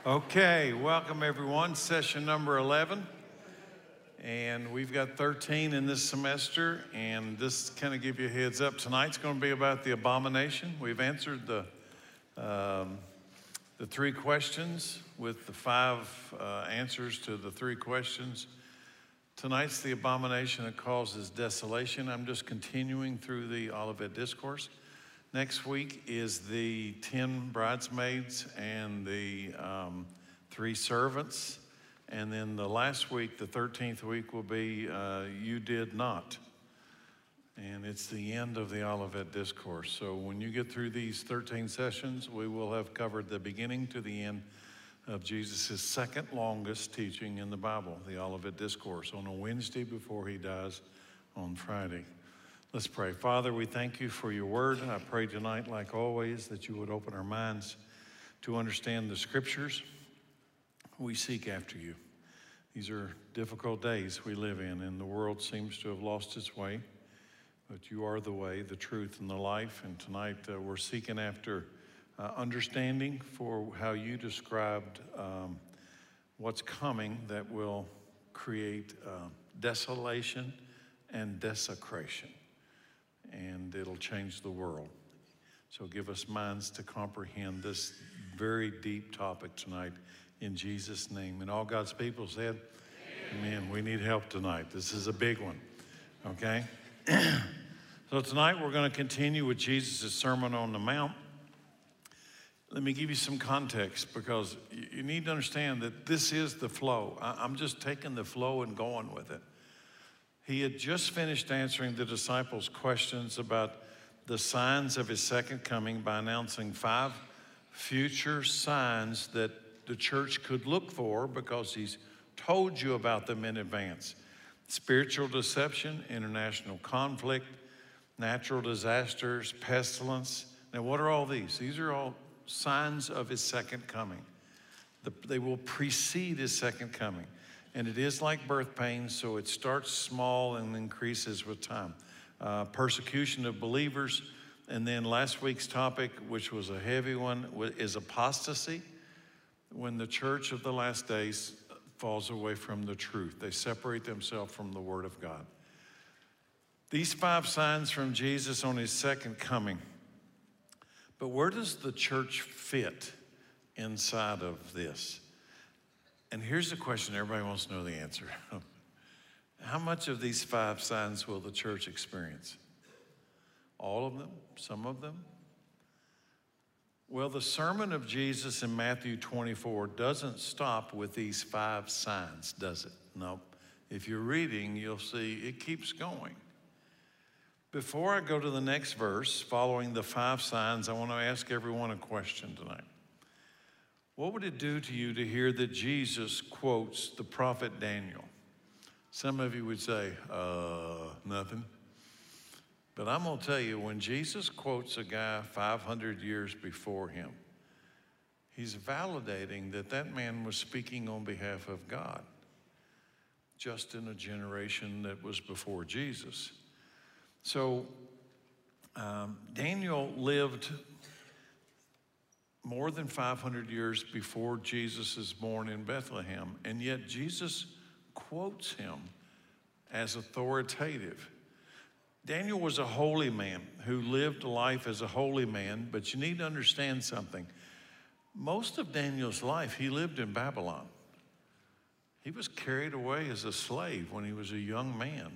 Okay, welcome everyone. Session number 11. And we've got 13 in this semester. And this kind of give you a heads up. Tonight's going to be about the abomination. We've answered the three questions with the five answers to the three questions. Tonight's the abomination that causes desolation. I'm just continuing through the Olivet Discourse. Next week is the 10 bridesmaids and the 3 servants. And then the last week, the 13th week, will be You Did Not. And it's the end of the Olivet Discourse. So when you get through these 13 sessions, we will have covered the beginning to the end of Jesus' second longest teaching in the Bible, the Olivet Discourse, on a Wednesday before he dies on Friday. Let's pray. Father, we thank you for your word. I pray tonight, like always, that you would open our minds to understand the scriptures. We seek after you. These are difficult days we live in, and the world seems to have lost its way. But you are the way, the truth, and the life. And tonight we're seeking after understanding for how you described what's coming that will create desolation and desecration. And it'll change the world. So give us minds to comprehend this very deep topic tonight in Jesus' name. And all God's people said, Amen. We need help tonight. This is a big one, okay? So tonight we're going to continue with Jesus' Sermon on the Mount. Let me give you some context because you need to understand that this is the flow. I'm just taking the flow and going with it. He had just finished answering the disciples' questions about the signs of his second coming by announcing 5 future signs that the church could look for because he's told you about them in advance. Spiritual deception, international conflict, natural disasters, pestilence. Now, what are all these? These are all signs of his second coming. They will precede his second coming. And it is like birth pains, so it starts small and increases with time. Persecution of believers. And then last week's topic, which was a heavy one, is apostasy. When the church of the last days falls away from the truth. They separate themselves from the Word of God. These 5 signs from Jesus on his second coming. But where does the church fit inside of this? And here's the question everybody wants to know the answer. How much of these 5 signs will the church experience? All of them? Some of them? Well, the sermon of Jesus in Matthew 24 doesn't stop with these 5 signs, does it? No. If you're reading, you'll see it keeps going. Before I go to the next verse, following the 5 signs, I want to ask everyone a question tonight. What would it do to you to hear that Jesus quotes the prophet Daniel? Some of you would say, nothing. But I'm going to tell you, when Jesus quotes a guy 500 years before him, he's validating that that man was speaking on behalf of God, just in a generation that was before Jesus. So Daniel lived more than 500 years before Jesus is born in Bethlehem, and yet Jesus quotes him as authoritative. Daniel was a holy man who lived life as a holy man, but you need to understand something. Most of Daniel's life, he lived in Babylon. He was carried away as a slave when he was a young man.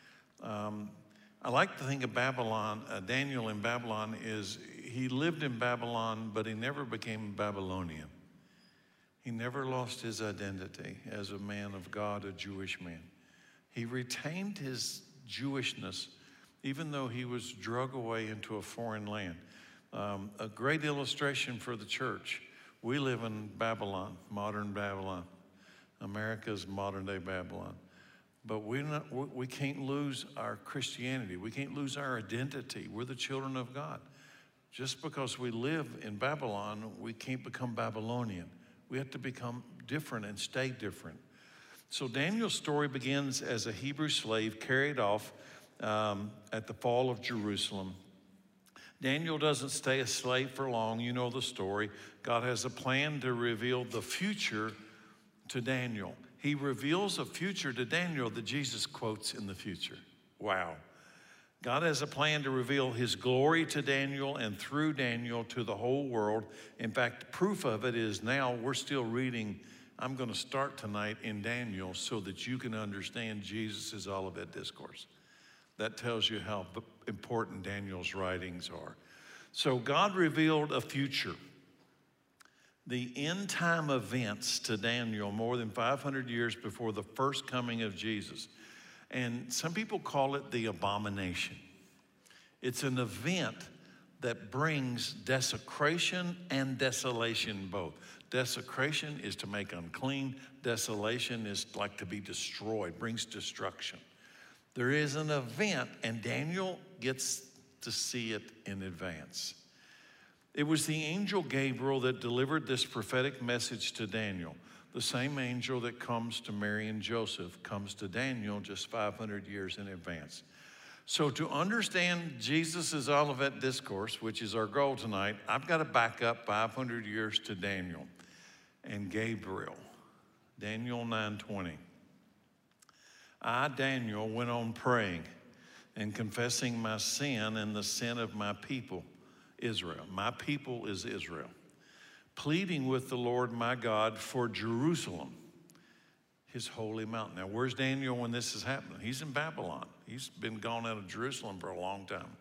I like to think of Babylon, Daniel in Babylon is, he lived in Babylon, but he never became Babylonian. He never lost his identity as a man of God, a Jewish man. He retained his Jewishness, even though he was drug away into a foreign land. A great illustration for the church. We live in Babylon, modern Babylon. America's modern day Babylon. But we can't lose our Christianity. We can't lose our identity. We're the children of God. Just because we live in Babylon, we can't become Babylonian. We have to become different and stay different. So Daniel's story begins as a Hebrew slave carried off at the fall of Jerusalem. Daniel doesn't stay a slave for long. You know the story. God has a plan to reveal the future to Daniel. He reveals a future to Daniel that Jesus quotes in the future. Wow. God has a plan to reveal his glory to Daniel and through Daniel to the whole world. In fact, proof of it is now we're still reading. I'm going to start tonight in Daniel so that you can understand Jesus' Olivet Discourse. That tells you how important Daniel's writings are. So God revealed a future. The end time events to Daniel more than 500 years before the first coming of Jesus. And some people call it the abomination. It's an event that brings desecration and desolation both. Desecration is to make unclean. Desolation is like to be destroyed, brings destruction. There is an event, and Daniel gets to see it in advance. It was the angel Gabriel that delivered this prophetic message to Daniel. The same angel that comes to Mary and Joseph comes to Daniel just 500 years in advance. So to understand Jesus' Olivet Discourse, which is our goal tonight, I've got to back up 500 years to Daniel and Gabriel. Daniel 9:20. I, Daniel, went on praying and confessing my sin and the sin of my people, Israel. My people is Israel. Pleading with the Lord my God for Jerusalem, his holy mountain. Now, where's Daniel when this is happening? He's in Babylon. He's been gone out of Jerusalem for a long time.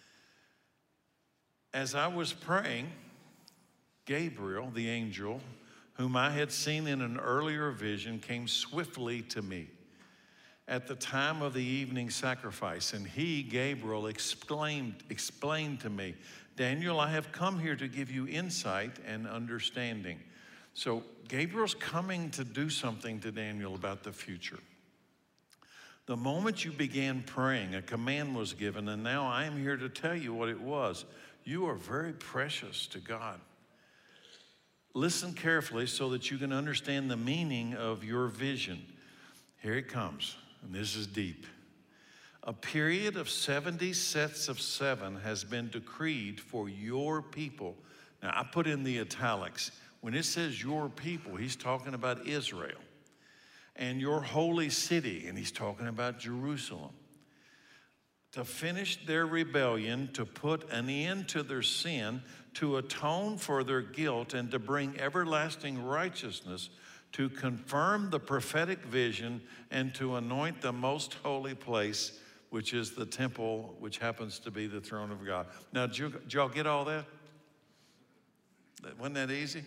As I was praying, Gabriel, the angel, whom I had seen in an earlier vision, came swiftly to me at the time of the evening sacrifice. And he, Gabriel, explained to me, Daniel, I have come here to give you insight and understanding. So Gabriel's coming to do something to Daniel about the future. The moment you began praying, a command was given, and now I am here to tell you what it was. You are very precious to God. Listen carefully so that you can understand the meaning of your vision. Here it comes. And this is deep. A period of 70 sets of 7 has been decreed for your people. Now, I put in the italics. When it says your people, he's talking about Israel. And your holy city, and he's talking about Jerusalem. To finish their rebellion, to put an end to their sin, to atone for their guilt, and to bring everlasting righteousness, to confirm the prophetic vision, and to anoint the most holy place, which is the temple, which happens to be the throne of God. Now, did y'all get all that? Wasn't that easy?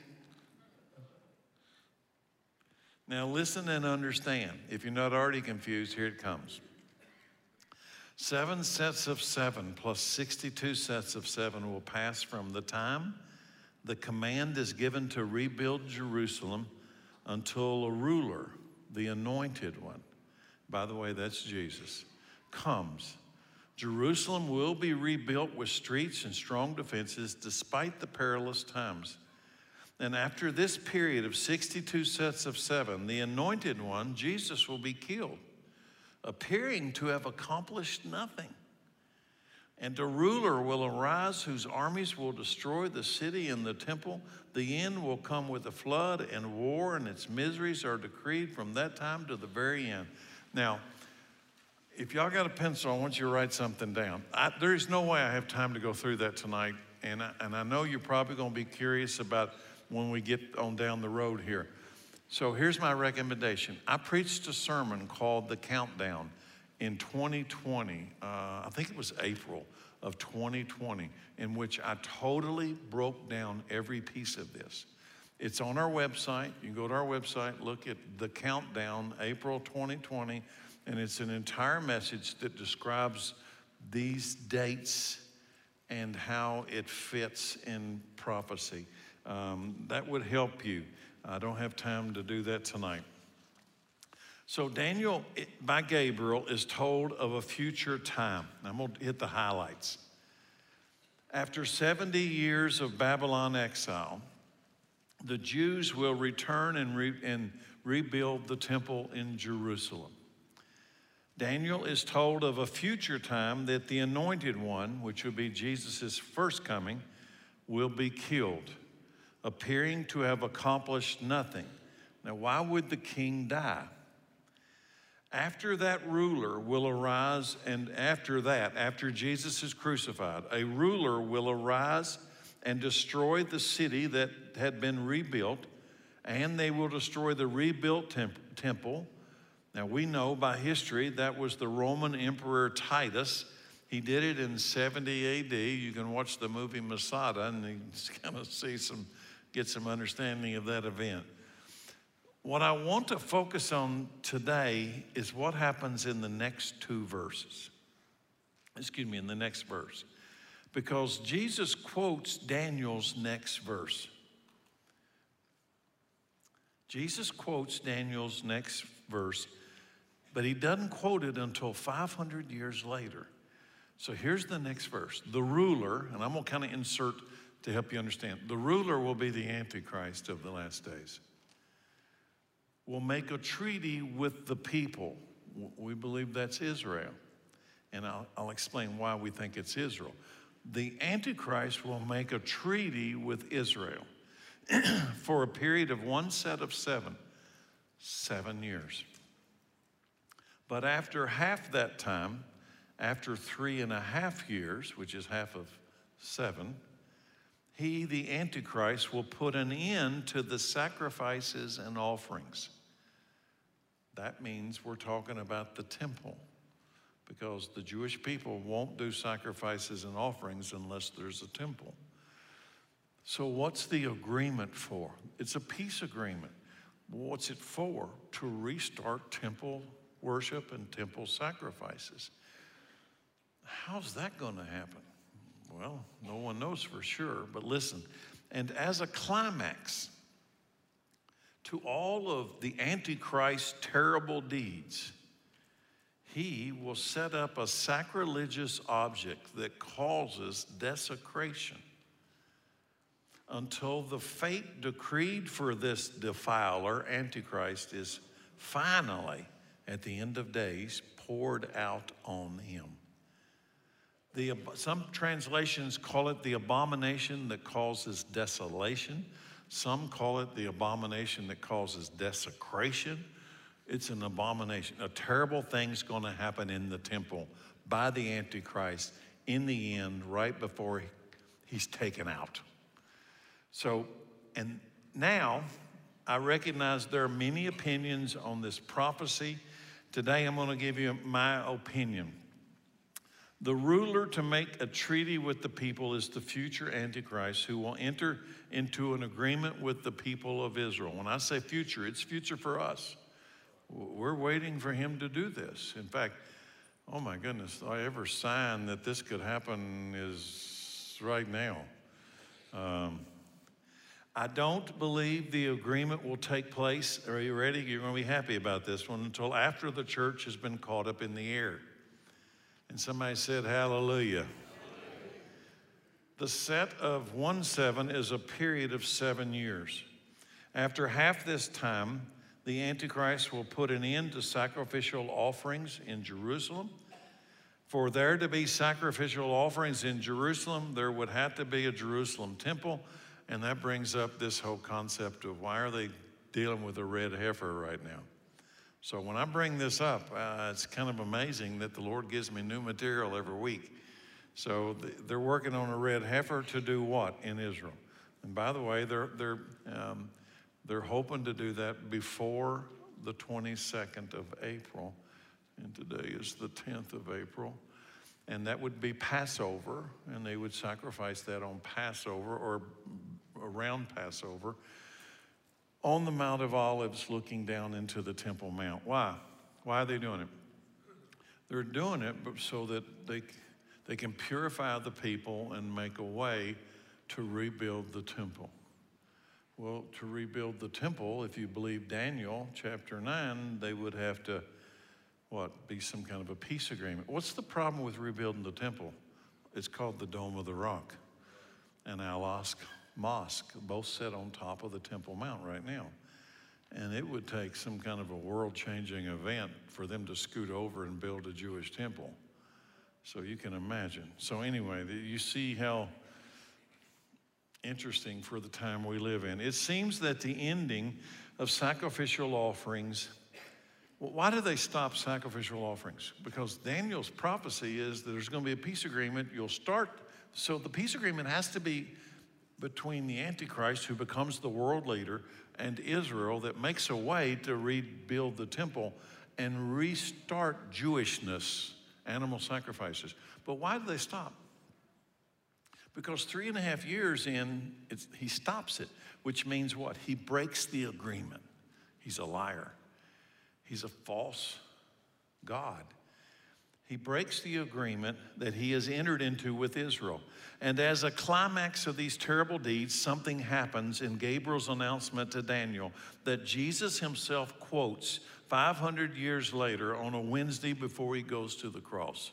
Now, listen and understand. If you're not already confused, here it comes. 7 sets of 7 plus 62 sets of 7 will pass from the time the command is given to rebuild Jerusalem until a ruler, the anointed one, by the way, that's Jesus, comes. Jerusalem will be rebuilt with streets and strong defenses despite the perilous times. And after this period of 62 sets of 7, the anointed one, Jesus, will be killed, appearing to have accomplished nothing. And a ruler will arise whose armies will destroy the city and the temple. The end will come with a flood and war, and its miseries are decreed from that time to the very end. Now, if y'all got a pencil, I want you to write something down. There's no way I have time to go through that tonight, and I know you're probably going to be curious about when we get on down the road here. So here's my recommendation. I preached a sermon called The Countdown in 2020. I think it was April of 2020, in which I totally broke down every piece of this. It's on our website. You can go to our website, look at The Countdown, April 2020, and it's an entire message that describes these dates and how it fits in prophecy. That would help you. I don't have time to do that tonight. So Daniel, by Gabriel, is told of a future time. I'm going to hit the highlights. After 70 years of Babylon exile, the Jews will return and rebuild the temple in Jerusalem. Daniel is told of a future time that the anointed one, which would be Jesus' first coming, will be killed, appearing to have accomplished nothing. Now, why would the king die? After that ruler will arise, and after Jesus is crucified, a ruler will arise and destroy the city that had been rebuilt, and they will destroy the rebuilt temple. Now, we know by history that was the Roman Emperor Titus. He did it in 70 AD. You can watch the movie Masada and you kind of get some understanding of that event. What I want to focus on today is what happens in the next two verses. In the next verse. Because Jesus quotes Daniel's next verse. Jesus quotes Daniel's next verse, but he doesn't quote it until 500 years later. So here's the next verse. The ruler, and I'm going to kind of insert to help you understand. The ruler will be the Antichrist of the last days. Will make a treaty with the people. We believe that's Israel. And I'll explain why we think it's Israel. The Antichrist will make a treaty with Israel for a period of one set of 7 years. But after half that time, after 3.5 years, which is half of 7, he, the Antichrist, will put an end to the sacrifices and offerings. That means we're talking about the temple, because the Jewish people won't do sacrifices and offerings unless there's a temple. So what's the agreement for? It's a peace agreement. What's it for? To restart temple worship and temple sacrifices. How's that going to happen? Well, no one knows for sure, but listen. And as a climax to all of the Antichrist's terrible deeds, he will set up a sacrilegious object that causes desecration until the fate decreed for this defiler, Antichrist, is finally, at the end of days, poured out on him. Some translations call it the abomination that causes desolation. Some call it the abomination that causes desecration. It's an abomination. A terrible thing's going to happen in the temple by the Antichrist in the end, right before he's taken out. So, and now I recognize there are many opinions on this prophecy. Today I'm going to give you my opinion. The ruler to make a treaty with the people is the future Antichrist, who will enter into an agreement with the people of Israel. When I say future, it's future for us. We're waiting for him to do this. In fact, oh my goodness, I ever sign that this could happen is right now. I don't believe the agreement will take place. Are you ready? You're going to be happy about this one, until after the church has been caught up in the air. And somebody said, hallelujah. The set of 1/7 is a period of 7 years. After half this time, the Antichrist will put an end to sacrificial offerings in Jerusalem. For there to be sacrificial offerings in Jerusalem, there would have to be a Jerusalem temple. And that brings up this whole concept of why are they dealing with a red heifer right now? So when I bring this up, it's kind of amazing that the Lord gives me new material every week. So they're working on a red heifer to do what in Israel? And by the way, they're hoping to do that before the 22nd of April. And today is the 10th of April. And that would be Passover, and they would sacrifice that on Passover or around Passover on the Mount of Olives looking down into the Temple Mount. Why? Why are they doing it? They're doing it so that they can purify the people and make a way to rebuild the temple. Well, to rebuild the temple, if you believe Daniel chapter 9, they would have to, be some kind of a peace agreement. What's the problem with rebuilding the temple? It's called the Dome of the Rock and Al-Aqsa Mosque, both sit on top of the Temple Mount right now. And it would take some kind of a world-changing event for them to scoot over and build a Jewish temple. So you can imagine. So anyway, you see how interesting for the time we live in. It seems that the ending of sacrificial offerings, well, why do they stop sacrificial offerings? Because Daniel's prophecy is that there's going to be a peace agreement. So the peace agreement has to be between the Antichrist, who becomes the world leader, and Israel, that makes a way to rebuild the temple and restart Jewishness, animal sacrifices. But why do they stop? Because 3.5 years in, he stops it, which means what? He breaks the agreement. He's a liar. He's a false God. He breaks the agreement that he has entered into with Israel. And as a climax of these terrible deeds, something happens in Gabriel's announcement to Daniel that Jesus himself quotes 500 years later on a Wednesday before he goes to the cross.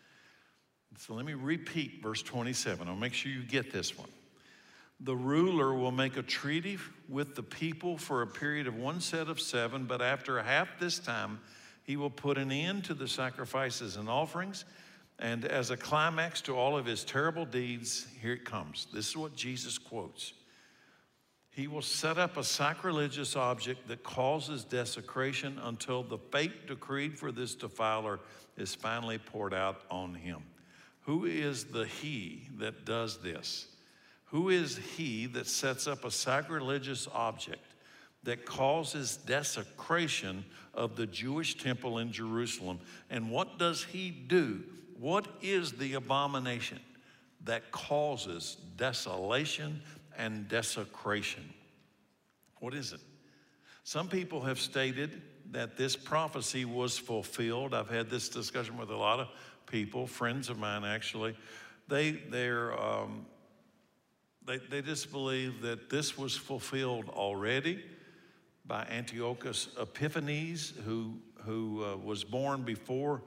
So let me repeat verse 27. I'll make sure you get this one. The ruler will make a treaty with the people for a period of 1 set of 7, but after half this time, he will put an end to the sacrifices and offerings. And as a climax to all of his terrible deeds, here it comes. This is what Jesus quotes. He will set up a sacrilegious object that causes desecration until the fate decreed for this defiler is finally poured out on him. Who is the he that does this? Who is he that sets up a sacrilegious object that causes desecration of the Jewish temple in Jerusalem? And what does he do? What is the abomination that causes desolation and desecration? What is it? Some people have stated that this prophecy was fulfilled. I've had this discussion with a lot of people, friends of mine actually. They just believe that this was fulfilled already by Antiochus Epiphanes, who was born before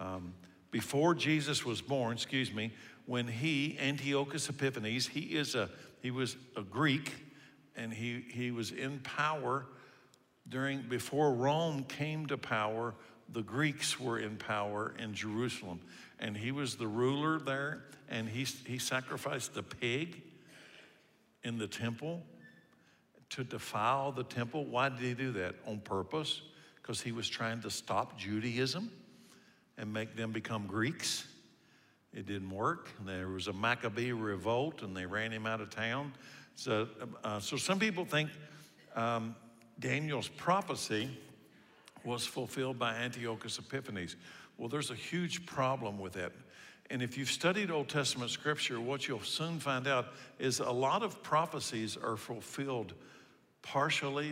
Jesus was born. When Antiochus Epiphanes, he was a Greek, and he was in power before Rome came to power. The Greeks were in power in Jerusalem, and he was the ruler there, and he sacrificed a pig in the temple to defile the temple. Why did he do that? On purpose, because he was trying to stop Judaism and make them become Greeks. It didn't work. There was a Maccabee revolt, and they ran him out of town. So some people think Daniel's prophecy was fulfilled by Antiochus Epiphanes. Well, there's a huge problem with that. And if you've studied Old Testament scripture, what you'll soon find out is a lot of prophecies are fulfilled partially,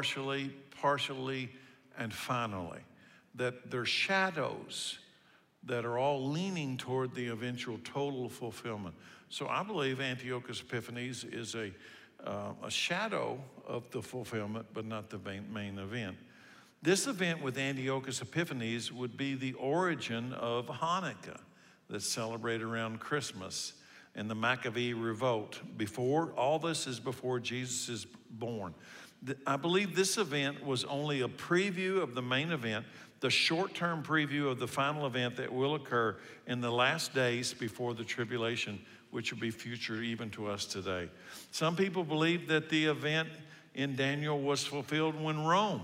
and finally. That they're shadows that are all leaning toward the eventual total fulfillment. So I believe Antiochus Epiphanes is a shadow of the fulfillment, but not the main event. This event with Antiochus Epiphanes would be the origin of Hanukkah, that's celebrated around Christmas, and the Maccabee revolt. All this is before Jesus is born. I believe this event was only a preview of the main event, the short-term preview of the final event that will occur in the last days before the tribulation, which will be future even to us today. Some people believe that the event in Daniel was fulfilled when Rome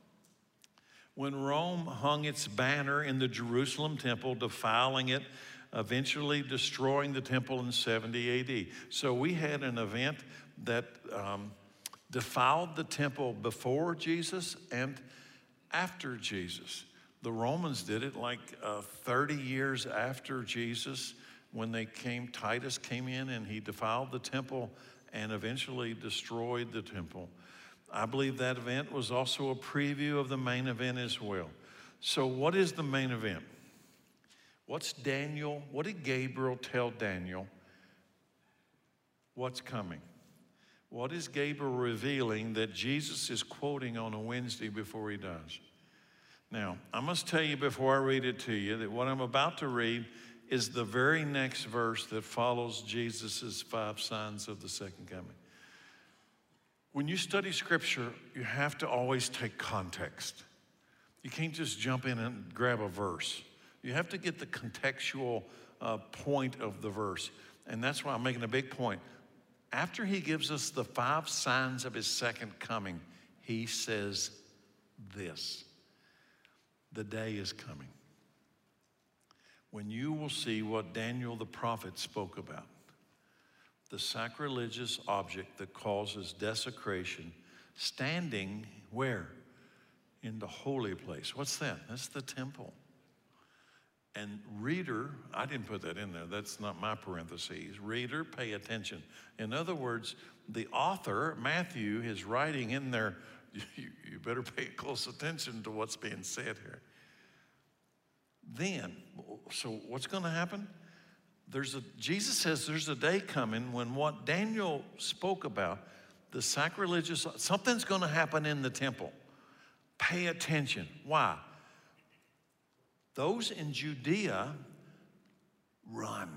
hung its banner in the Jerusalem temple, defiling it, eventually destroying the temple in 70 AD. So we had an event that defiled the temple before Jesus and after Jesus. The Romans did it like 30 years after Jesus, when Titus came in and he defiled the temple and eventually destroyed the temple. I believe that event was also a preview of the main event as well. So what is the main event? What did Gabriel tell Daniel? What's coming? What is Gabriel revealing that Jesus is quoting on a Wednesday before he dies? Now, I must tell you before I read it to you that what I'm about to read is the very next verse that follows Jesus' 5 signs of the second coming. When you study Scripture, you have to always take context. You can't just jump in and grab a verse. You have to get the contextual point of the verse. And that's why I'm making a big point. After he gives us the 5 signs of his second coming, he says this: the day is coming when you will see what Daniel the prophet spoke about, the sacrilegious object that causes desecration, standing where? In the holy place. What's that? That's the temple. And reader, I didn't put that in there. That's not my parentheses. Reader, pay attention. In other words, the author, Matthew, is writing in there, you better pay close attention to what's being said here. Then, so what's going to happen? Jesus says there's a day coming when what Daniel spoke about, the sacrilegious, something's going to happen in the temple. Pay attention. Why? Those in Judea run.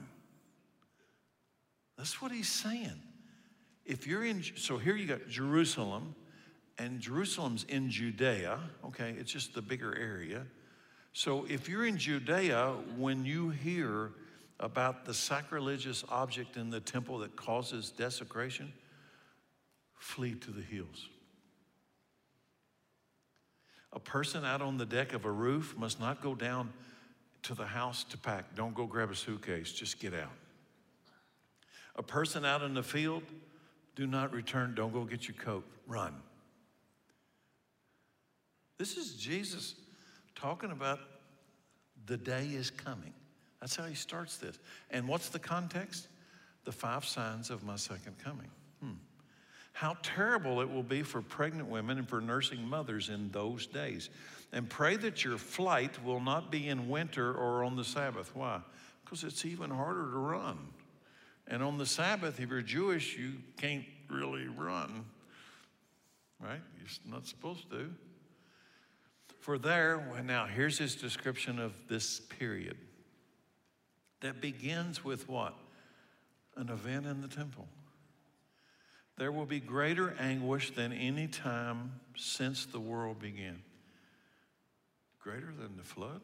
That's what he's saying. If you're in, so here you got Jerusalem, and Jerusalem's in Judea, okay, it's just the bigger area. So if you're in Judea, when you hear about the sacrilegious object in the temple that causes desecration, flee to the hills. A person out on the deck of a roof must not go down to the house to pack. Don't go grab a suitcase, just get out. A person out in the field, do not return. Don't go get your coat, run. This is Jesus talking about the day is coming. That's how he starts this. And what's the context? The 5 signs of my second coming. How terrible it will be for pregnant women and for nursing mothers in those days. And pray that your flight will not be in winter or on the Sabbath. Why? Because it's even harder to run. And on the Sabbath, if you're Jewish, you can't really run, right? You're not supposed to. For there, now here's his description of this period that begins with what? An event in the temple. There will be greater anguish than any time since the world began. Greater than the flood?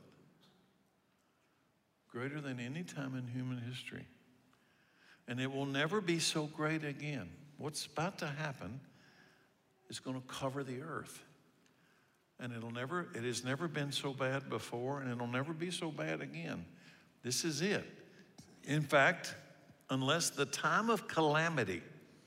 Greater than any time in human history. And it will never be so great again. What's about to happen is going to cover the earth. And it has never been so bad before, and it'll never be so bad again. This is it. In fact, unless the time of calamity,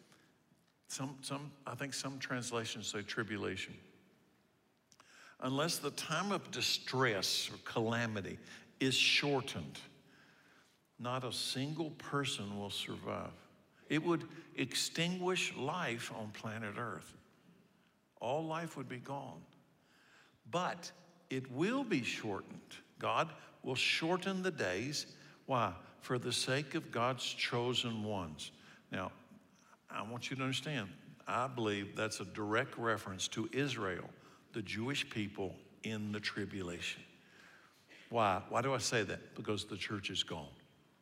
I think some translations say tribulation. Unless the time of distress or calamity is shortened, not a single person will survive. It would extinguish life on planet Earth. All life would be gone. But it will be shortened. God will shorten the days. Why? For the sake of God's chosen ones. Now, I want you to understand, I believe that's a direct reference to Israel, the Jewish people in the tribulation. Why? Why do I say that? Because the church is gone.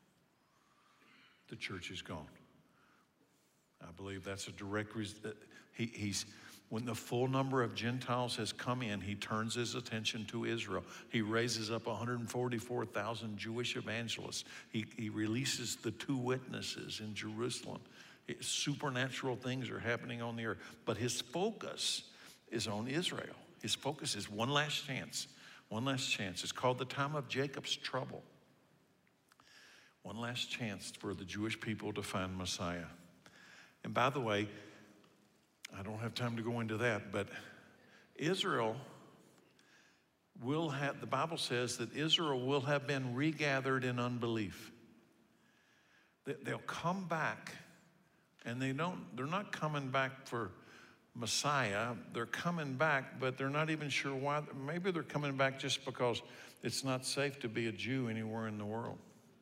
The church is gone. I believe that's a direct reason. When the full number of Gentiles has come in, he turns his attention to Israel. He raises up 144,000 Jewish evangelists. He releases the 2 witnesses in Jerusalem. Supernatural things are happening on the earth. But his focus is on Israel. His focus is one last chance. One last chance. It's called the time of Jacob's trouble. One last chance for the Jewish people to find Messiah. And by the way, I don't have time to go into that, but Israel will have, the Bible says that Israel will have been regathered in unbelief. They'll come back, and they're not coming back for Messiah. They're coming back, but they're not even sure why. Maybe they're coming back just because it's not safe to be a Jew anywhere in the world.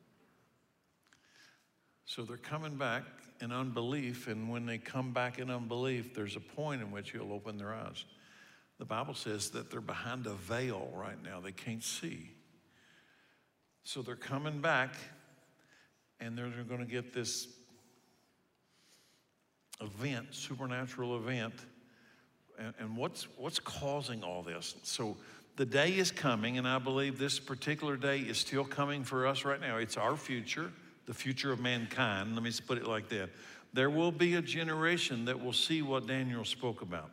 So they're coming back in unbelief, and when they come back in unbelief, there's a point in which he'll open their eyes. The Bible says that they're behind a veil right now. They can't see. So they're coming back, and they're going to get this event, supernatural event, and what's causing all this. So the day is coming, and I believe this particular day is still coming for us right now. It's our future, the future of mankind. Let me just put it like that. There will be a generation that will see what Daniel spoke about.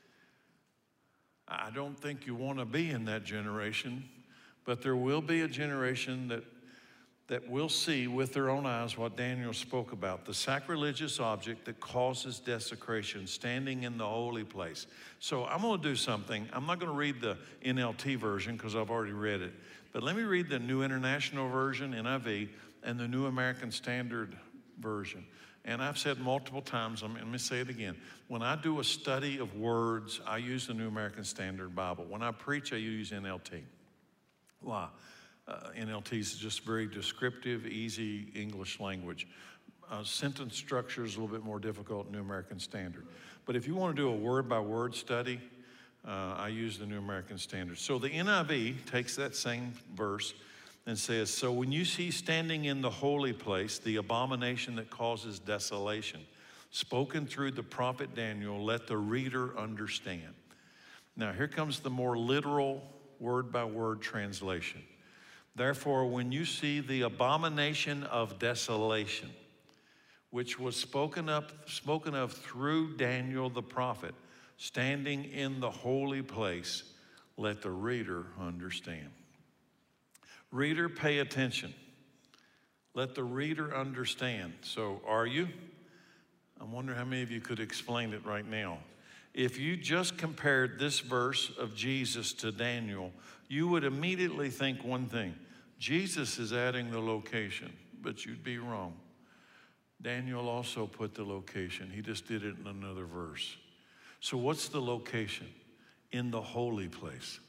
I don't think you want to be in that generation, but there will be a generation that will see with their own eyes what Daniel spoke about, the sacrilegious object that causes desecration, standing in the holy place. So I'm going to do something. I'm not going to read the NLT version because I've already read it, but let me read the New International Version, NIV, and the New American Standard Version. And I've said multiple times, let me say it again. When I do a study of words, I use the New American Standard Bible. When I preach, I use NLT. Why? NLT is just very descriptive, easy English language. Sentence structure is a little bit more difficult in New American Standard. But if you want to do a word-by-word study, I use the New American Standard. So the NIV takes that same verse and says, so when you see standing in the holy place, the abomination that causes desolation, spoken through the prophet Daniel, let the reader understand. Now here comes the more literal word-by-word translation. Therefore, when you see the abomination of desolation, which was spoken of through Daniel the prophet, standing in the holy place, let the reader understand. Reader, pay attention. Let the reader understand. So, are you? I wonder how many of you could explain it right now. If you just compared this verse of Jesus to Daniel, you would immediately think one thing. Jesus is adding the location, but you'd be wrong. Daniel also put the location. He just did it in another verse. So what's the location? In the holy place.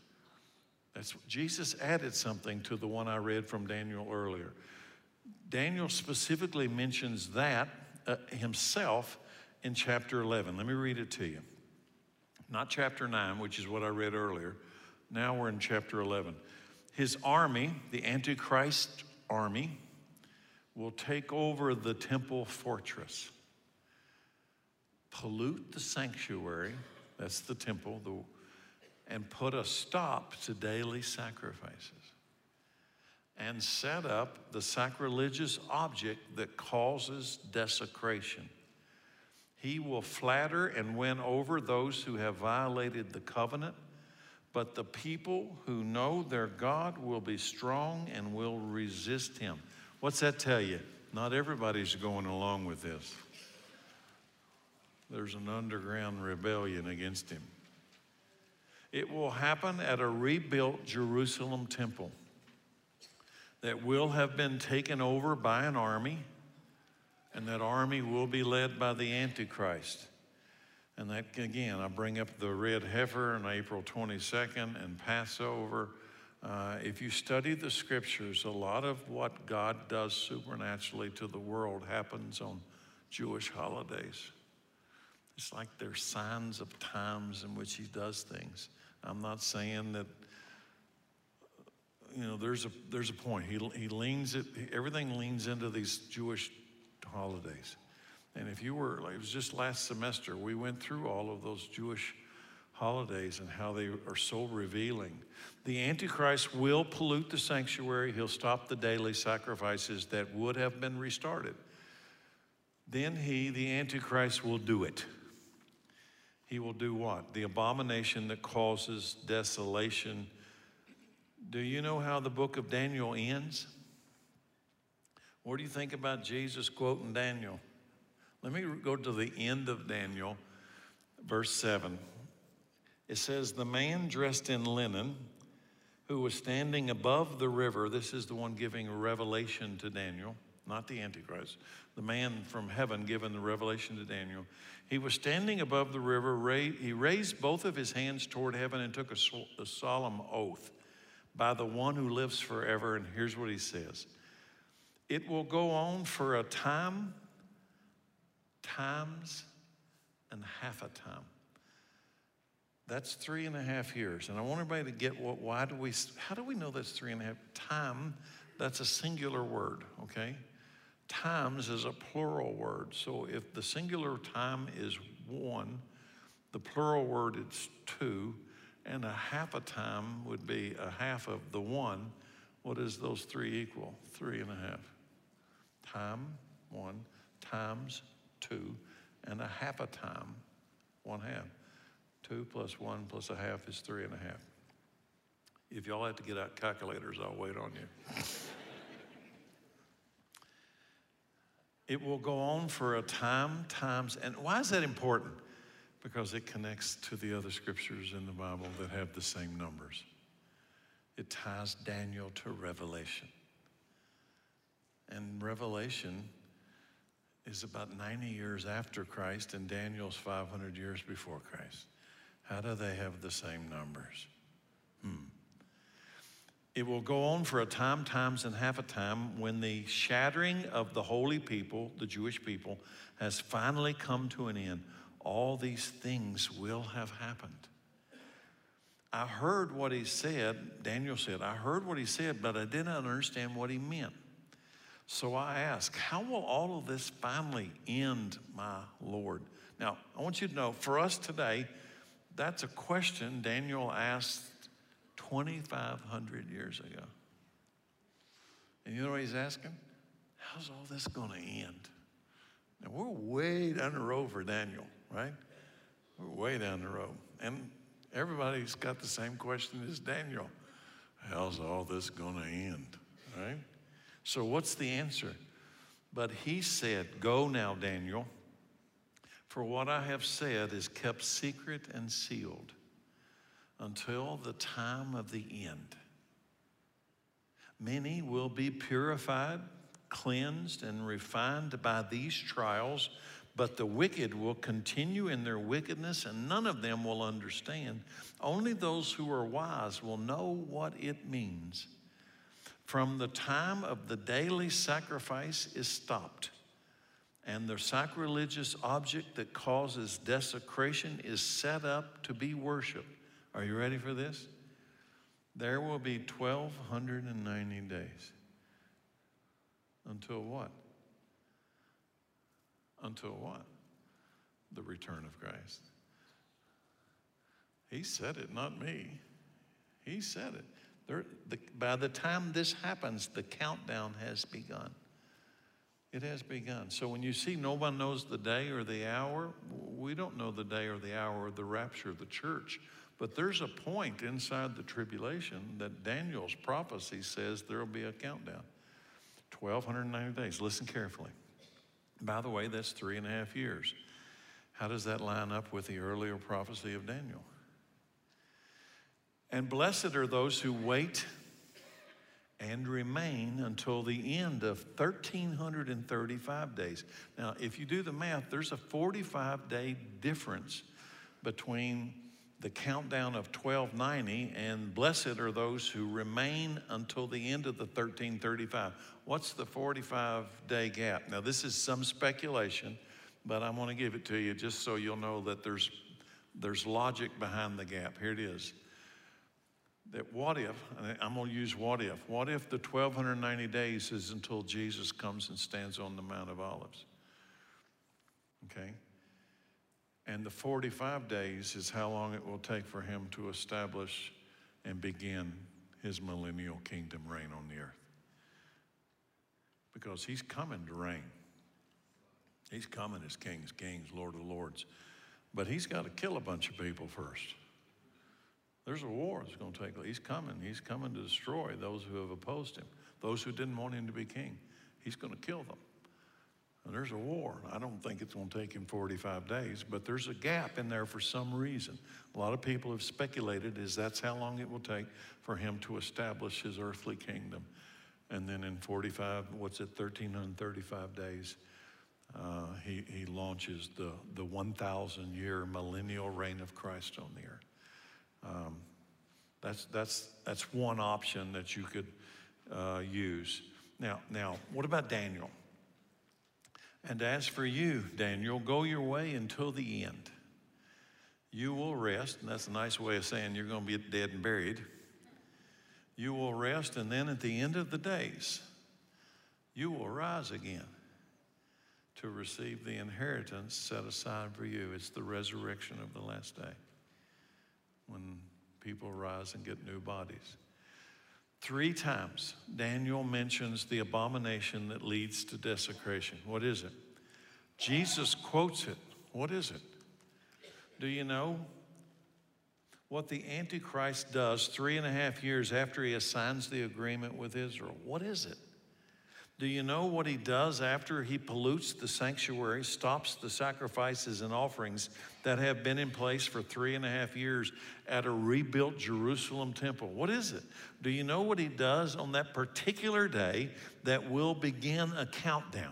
Jesus added something to the one I read from Daniel earlier. Daniel specifically mentions that himself in chapter 11. Let me read it to you. Not chapter 9, which is what I read earlier. Now we're in chapter 11. His army, the Antichrist army, will take over the temple fortress, pollute the sanctuary, that's the temple, and put a stop to daily sacrifices, and set up the sacrilegious object that causes desecration. He will flatter and win over those who have violated the covenant, but the people who know their God will be strong and will resist him. What's that tell you? Not everybody's going along with this. There's an underground rebellion against him. It will happen at a rebuilt Jerusalem temple that will have been taken over by an army, and that army will be led by the Antichrist. And that, again, I bring up the red heifer on April 22nd and Passover. If you study the scriptures, a lot of what God does supernaturally to the world happens on Jewish holidays. It's like there's signs of times in which he does things. I'm not saying that, there's a point. Everything leans into these Jewish holidays. And if you were, it was just last semester, we went through all of those Jewish holidays and how they are so revealing. The Antichrist will pollute the sanctuary. He'll stop the daily sacrifices that would have been restarted. Then the Antichrist, will do it. He will do what? The abomination that causes desolation. Do you know how the book of Daniel ends? What do you think about Jesus quoting Daniel? Let me go to the end of Daniel, verse 7. It says, the man dressed in linen who was standing above the river, this is the one giving a revelation to Daniel, not the Antichrist, the man from heaven giving the revelation to Daniel. He was standing above the river. He raised both of his hands toward heaven and took a solemn oath by the one who lives forever. And here's what he says. It will go on for a time, times, and half a time. That's 3.5 years. And I want everybody to get how do we know that's 3.5? Time, that's a singular word, okay? Times is a plural word. So if the singular time is one, the plural word is two, and a half a time would be a half of the one. What does those three equal? 3.5. Time, one, times two, and a half a time, 1/2. 2 plus 1 plus a half is 3.5. If y'all have to get out calculators, I'll wait on you. It will go on for a time, times, and why is that important? Because it connects to the other scriptures in the Bible that have the same numbers. It ties Daniel to Revelation. And Revelation is about 90 years after Christ, and Daniel's 500 years before Christ. How do they have the same numbers? It will go on for a time, times, and half a time when the shattering of the holy people, the Jewish people, has finally come to an end. All these things will have happened. I heard what he said, Daniel said, I heard what he said, but I didn't understand what he meant. So I asked, how will all of this finally end, my Lord? Now, I want you to know, for us today, that's a question Daniel asked 2,500 years ago. And you know what he's asking? How's all this going to end? Now, we're way down the road for Daniel, right? We're way down the road. And everybody's got the same question as Daniel. How's all this going to end, right? So what's the answer? But he said, go now, Daniel, for what I have said is kept secret and sealed until the time of the end. Many will be purified, cleansed, and refined by these trials, but the wicked will continue in their wickedness, and none of them will understand. Only those who are wise will know what it means. From the time of the daily sacrifice is stopped, and the sacrilegious object that causes desecration is set up to be worshiped. Are you ready for this? There will be 1,290 days. Until what? Until what? The return of Christ. He said it, not me. He said it. By the time this happens, the countdown has begun. It has begun. So when you see no one knows the day or the hour, we don't know the day or the hour of the rapture of the church. But there's a point inside the tribulation that Daniel's prophecy says there will be a countdown. 1,290 days. Listen carefully. By the way, that's 3.5 years. How does that line up with the earlier prophecy of Daniel? And blessed are those who wait and remain until the end of 1,335 days. Now, if you do the math, there's a 45-day difference between the countdown of 1290 and blessed are those who remain until the end of the 1335. What's the 45-day gap? Now, this is some speculation, but I'm going to give it to you just so you'll know that there's logic behind the gap. Here it is. That what if, and I'm going to use what if the 1,290 days is until Jesus comes and stands on the Mount of Olives? Okay? And the 45 days is how long it will take for him to establish and begin his millennial kingdom reign on the earth. Because he's coming to reign. He's coming as kings, Lord of lords. But he's got to kill a bunch of people first. There's a war that's going to take place. He's coming to destroy those who have opposed him, those who didn't want him to be king. He's going to kill them. And there's a war. I don't think it's going to take him 45 days, but there's a gap in there for some reason. A lot of people have speculated that's how long it will take for him to establish his earthly kingdom. And then in 1,335 days, he launches the 1,000-year millennial reign of Christ on the earth. That's one option that you could use. Now, what about Daniel? And as for you, Daniel, go your way until the end. You will rest, and that's a nice way of saying you're going to be dead and buried. You will rest, and then at the end of the days, you will rise again. to receive the inheritance set aside for you. It's the resurrection of the last day when people rise and get new bodies. 3 times, Daniel mentions the abomination that leads to desecration. What is it? Jesus quotes it. What is it? Do you know what the Antichrist does 3.5 years after he assigns the agreement with Israel? What is it? Do you know what he does after he pollutes the sanctuary, stops the sacrifices and offerings that have been in place for 3.5 years at a rebuilt Jerusalem temple? What is it? Do you know what he does on that particular day that will begin a countdown?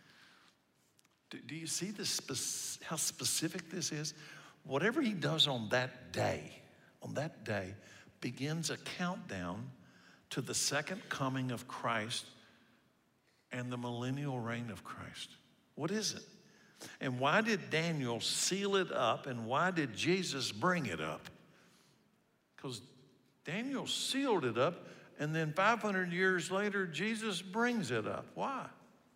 Do you see this, how specific this is? Whatever he does on that day begins a countdown to the second coming of Christ and the millennial reign of Christ. What is it? And why did Daniel seal it up, and why did Jesus bring it up? Because Daniel sealed it up, and then 500 years later, Jesus brings it up. Why?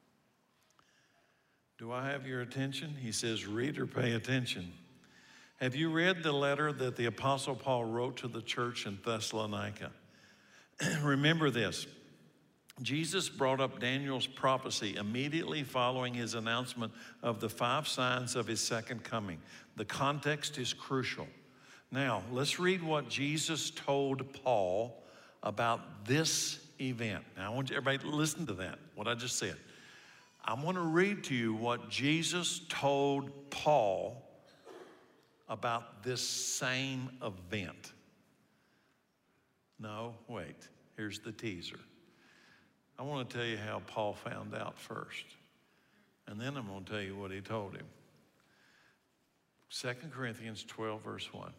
Do I have your attention? He says, reader, pay attention. Have you read the letter that the Apostle Paul wrote to the church in Thessalonica? Remember this. Jesus brought up Daniel's prophecy immediately following his announcement of the 5 signs of his second coming. The context is crucial. Now, let's read what Jesus told Paul about this event. Now, I want everybody to listen to that, what I just said. I'm going to read to you what Jesus told Paul about this same event. No, wait, here's the teaser. I want to tell you how Paul found out first, and then I'm going to tell you what he told him. 2 Corinthians 12, verse 1.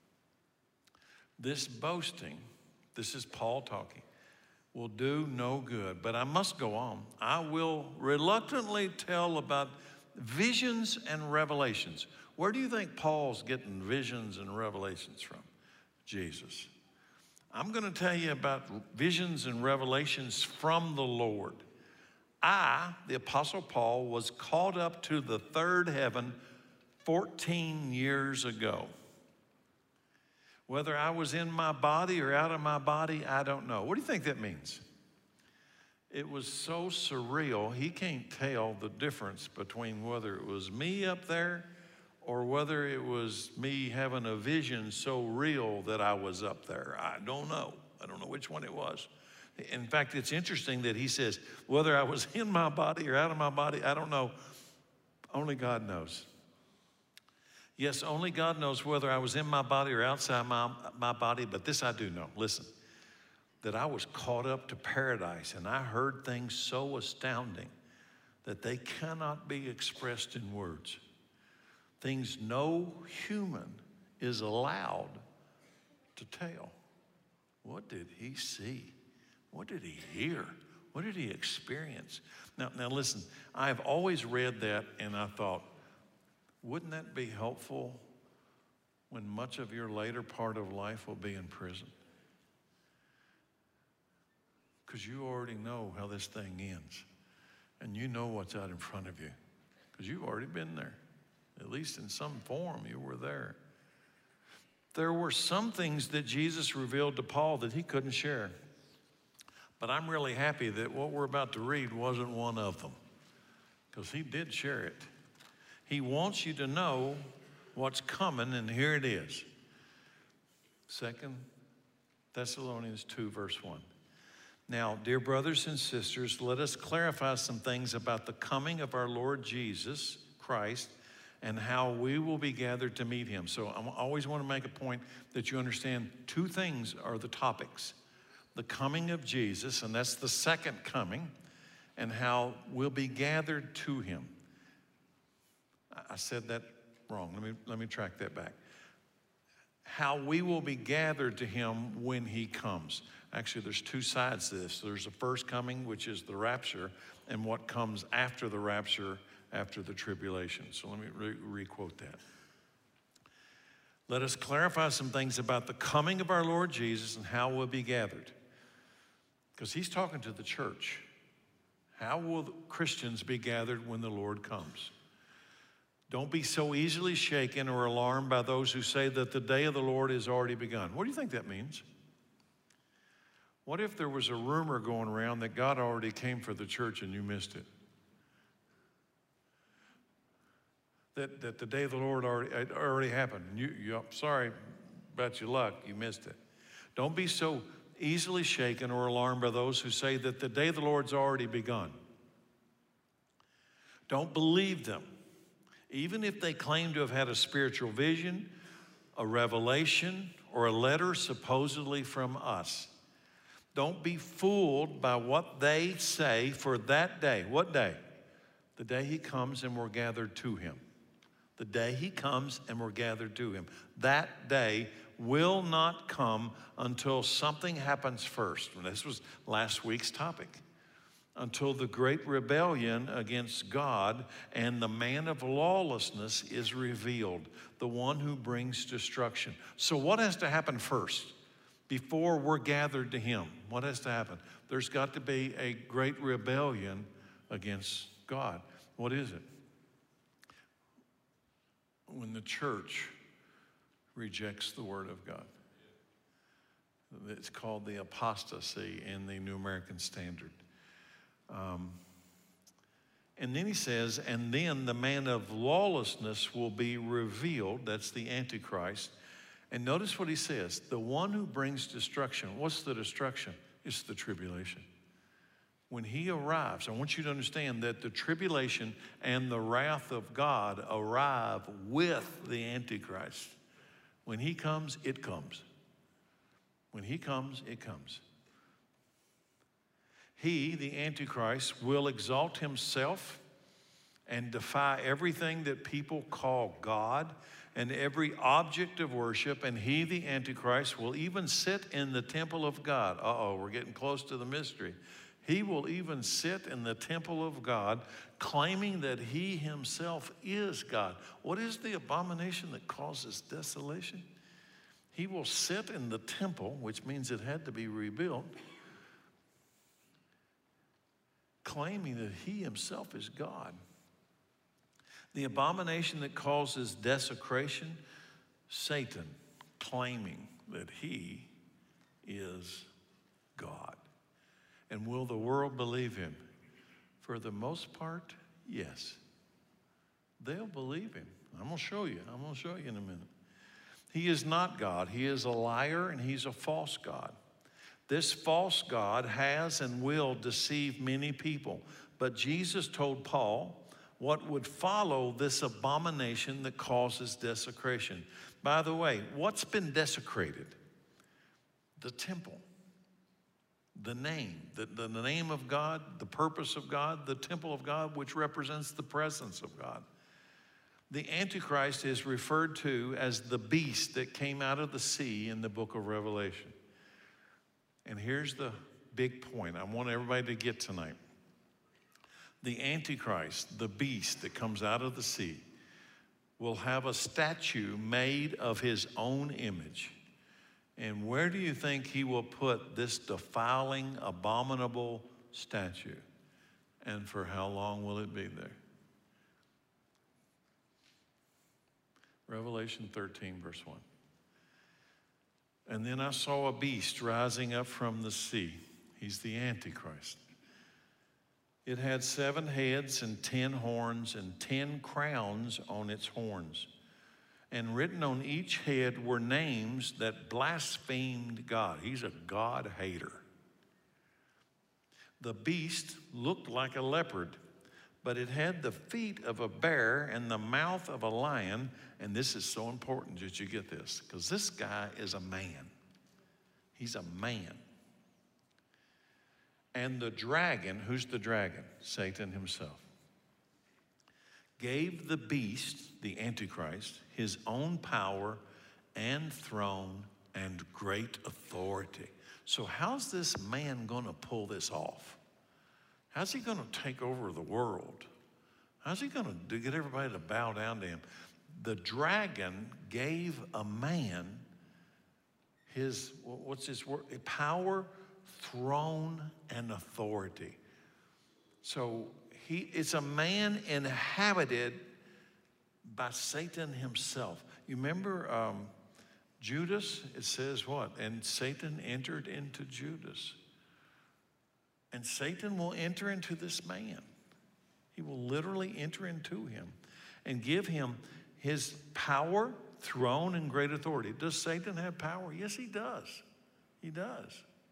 This boasting, this is Paul talking, will do no good, but I must go on. I will reluctantly tell about visions and revelations. Where do you think Paul's getting visions and revelations from? Jesus. I'm going to tell you about visions and revelations from the Lord. I, the Apostle Paul, was caught up to the third heaven 14 years ago. Whether I was in my body or out of my body, I don't know. What do you think that means? It was so surreal, he can't tell the difference between whether it was me up there or whether it was me having a vision so real that I was up there. I don't know. I don't know which one it was. In fact, it's interesting that he says, whether I was in my body or out of my body, I don't know. Only God knows. Yes, only God knows whether I was in my body or outside my body, but this I do know. Listen, that I was caught up to paradise, and I heard things so astounding that they cannot be expressed in words. Things no human is allowed to tell. What did he see? What did he hear? What did he experience? Now listen, I've always read that and I thought, wouldn't that be helpful when much of your later part of life will be in prison? Because you already know how this thing ends. And you know what's out in front of you. Because you've already been there. At least in some form, you were there. There were some things that Jesus revealed to Paul that he couldn't share. But I'm really happy that what we're about to read wasn't one of them, because he did share it. He wants you to know what's coming, and here it is. 2 Thessalonians 2, verse 1. Now, dear brothers and sisters, let us clarify some things about the coming of our Lord Jesus Christ and how we will be gathered to meet him. So I always want to make a point that you understand 2 things are the topics. The coming of Jesus, and that's the second coming, and how we'll be gathered to him. I said that wrong. Let me track that back. How we will be gathered to him when he comes. Actually, there's 2 sides to this. There's the first coming, which is the rapture, and what comes after the rapture, after the tribulation. So let me re-quote that. Let us clarify some things about the coming of our Lord Jesus and how we'll be gathered. Because he's talking to the church. How will Christians be gathered when the Lord comes? Don't be so easily shaken or alarmed by those who say that the day of the Lord has already begun. What do you think that means? What if there was a rumor going around that God already came for the church and you missed it? That the day of the Lord already happened. Sorry about your luck, you missed it. Don't be so easily shaken or alarmed by those who say that the day of the Lord's already begun. Don't believe them, even if they claim to have had a spiritual vision, a revelation, or a letter supposedly from us. Don't be fooled by what they say for that day. What day? The day he comes and we're gathered to him. The day he comes and we're gathered to him. That day will not come until something happens first. And this was last week's topic. Until the great rebellion against God and the man of lawlessness is revealed, the one who brings destruction. So what has to happen first before we're gathered to him? What has to happen? There's got to be a great rebellion against God. What is it? When the church rejects the word of God. It's called the apostasy in the New American Standard. And then he says, and then the man of lawlessness will be revealed. That's the Antichrist. And notice what he says, the one who brings destruction. What's the destruction? It's the tribulation. When he arrives, I want you to understand that the tribulation and the wrath of God arrive with the Antichrist. When he comes, it comes. When he comes, it comes. He, the Antichrist, will exalt himself and defy everything that people call God and every object of worship. And he, the Antichrist, will even sit in the temple of God. We're getting close to the mystery. He will even sit in the temple of God, claiming that he himself is God. What is the abomination that causes desolation? He will sit in the temple, which means it had to be rebuilt, claiming that he himself is God. The abomination that causes desecration, Satan claiming that he is God. And will the world believe him? For the most part, yes. They'll believe him. I'm going to show you. I'm going to show you in a minute. He is not God. He is a liar and he's a false God. This false God has and will deceive many people. But Jesus told Paul what would follow this abomination that causes desecration. By the way, what's been desecrated? The temple. The name, the name of God, the purpose of God, the temple of God, which represents the presence of God. The Antichrist is referred to as the beast that came out of the sea in the book of Revelation. And here's the big point I want everybody to get tonight. The Antichrist, the beast that comes out of the sea, will have a statue made of his own image. And where do you think he will put this defiling, abominable statue? And for how long will it be there? Revelation 13, verse 1. And then I saw a beast rising up from the sea. He's the Antichrist. It had 7 heads and 10 horns and 10 crowns on its horns. And written on each head were names that blasphemed God. He's a God hater. The beast looked like a leopard, but it had the feet of a bear and the mouth of a lion. And this is so important that you get this, because this guy is a man. He's a man. And the dragon, who's the dragon? Satan himself. Gave the beast, the Antichrist, his own power and throne and great authority. So how's this man going to pull this off? How's he going to take over the world? How's he going to get everybody to bow down to him? The dragon gave a man his, what's his word? Power, throne, and authority. So it's a man inhabited by Satan himself. You remember Judas? It says what? And Satan entered into Judas. And Satan will enter into this man. He will literally enter into him and give him his power, throne, and great authority. Does Satan have power? Yes, he does. He does.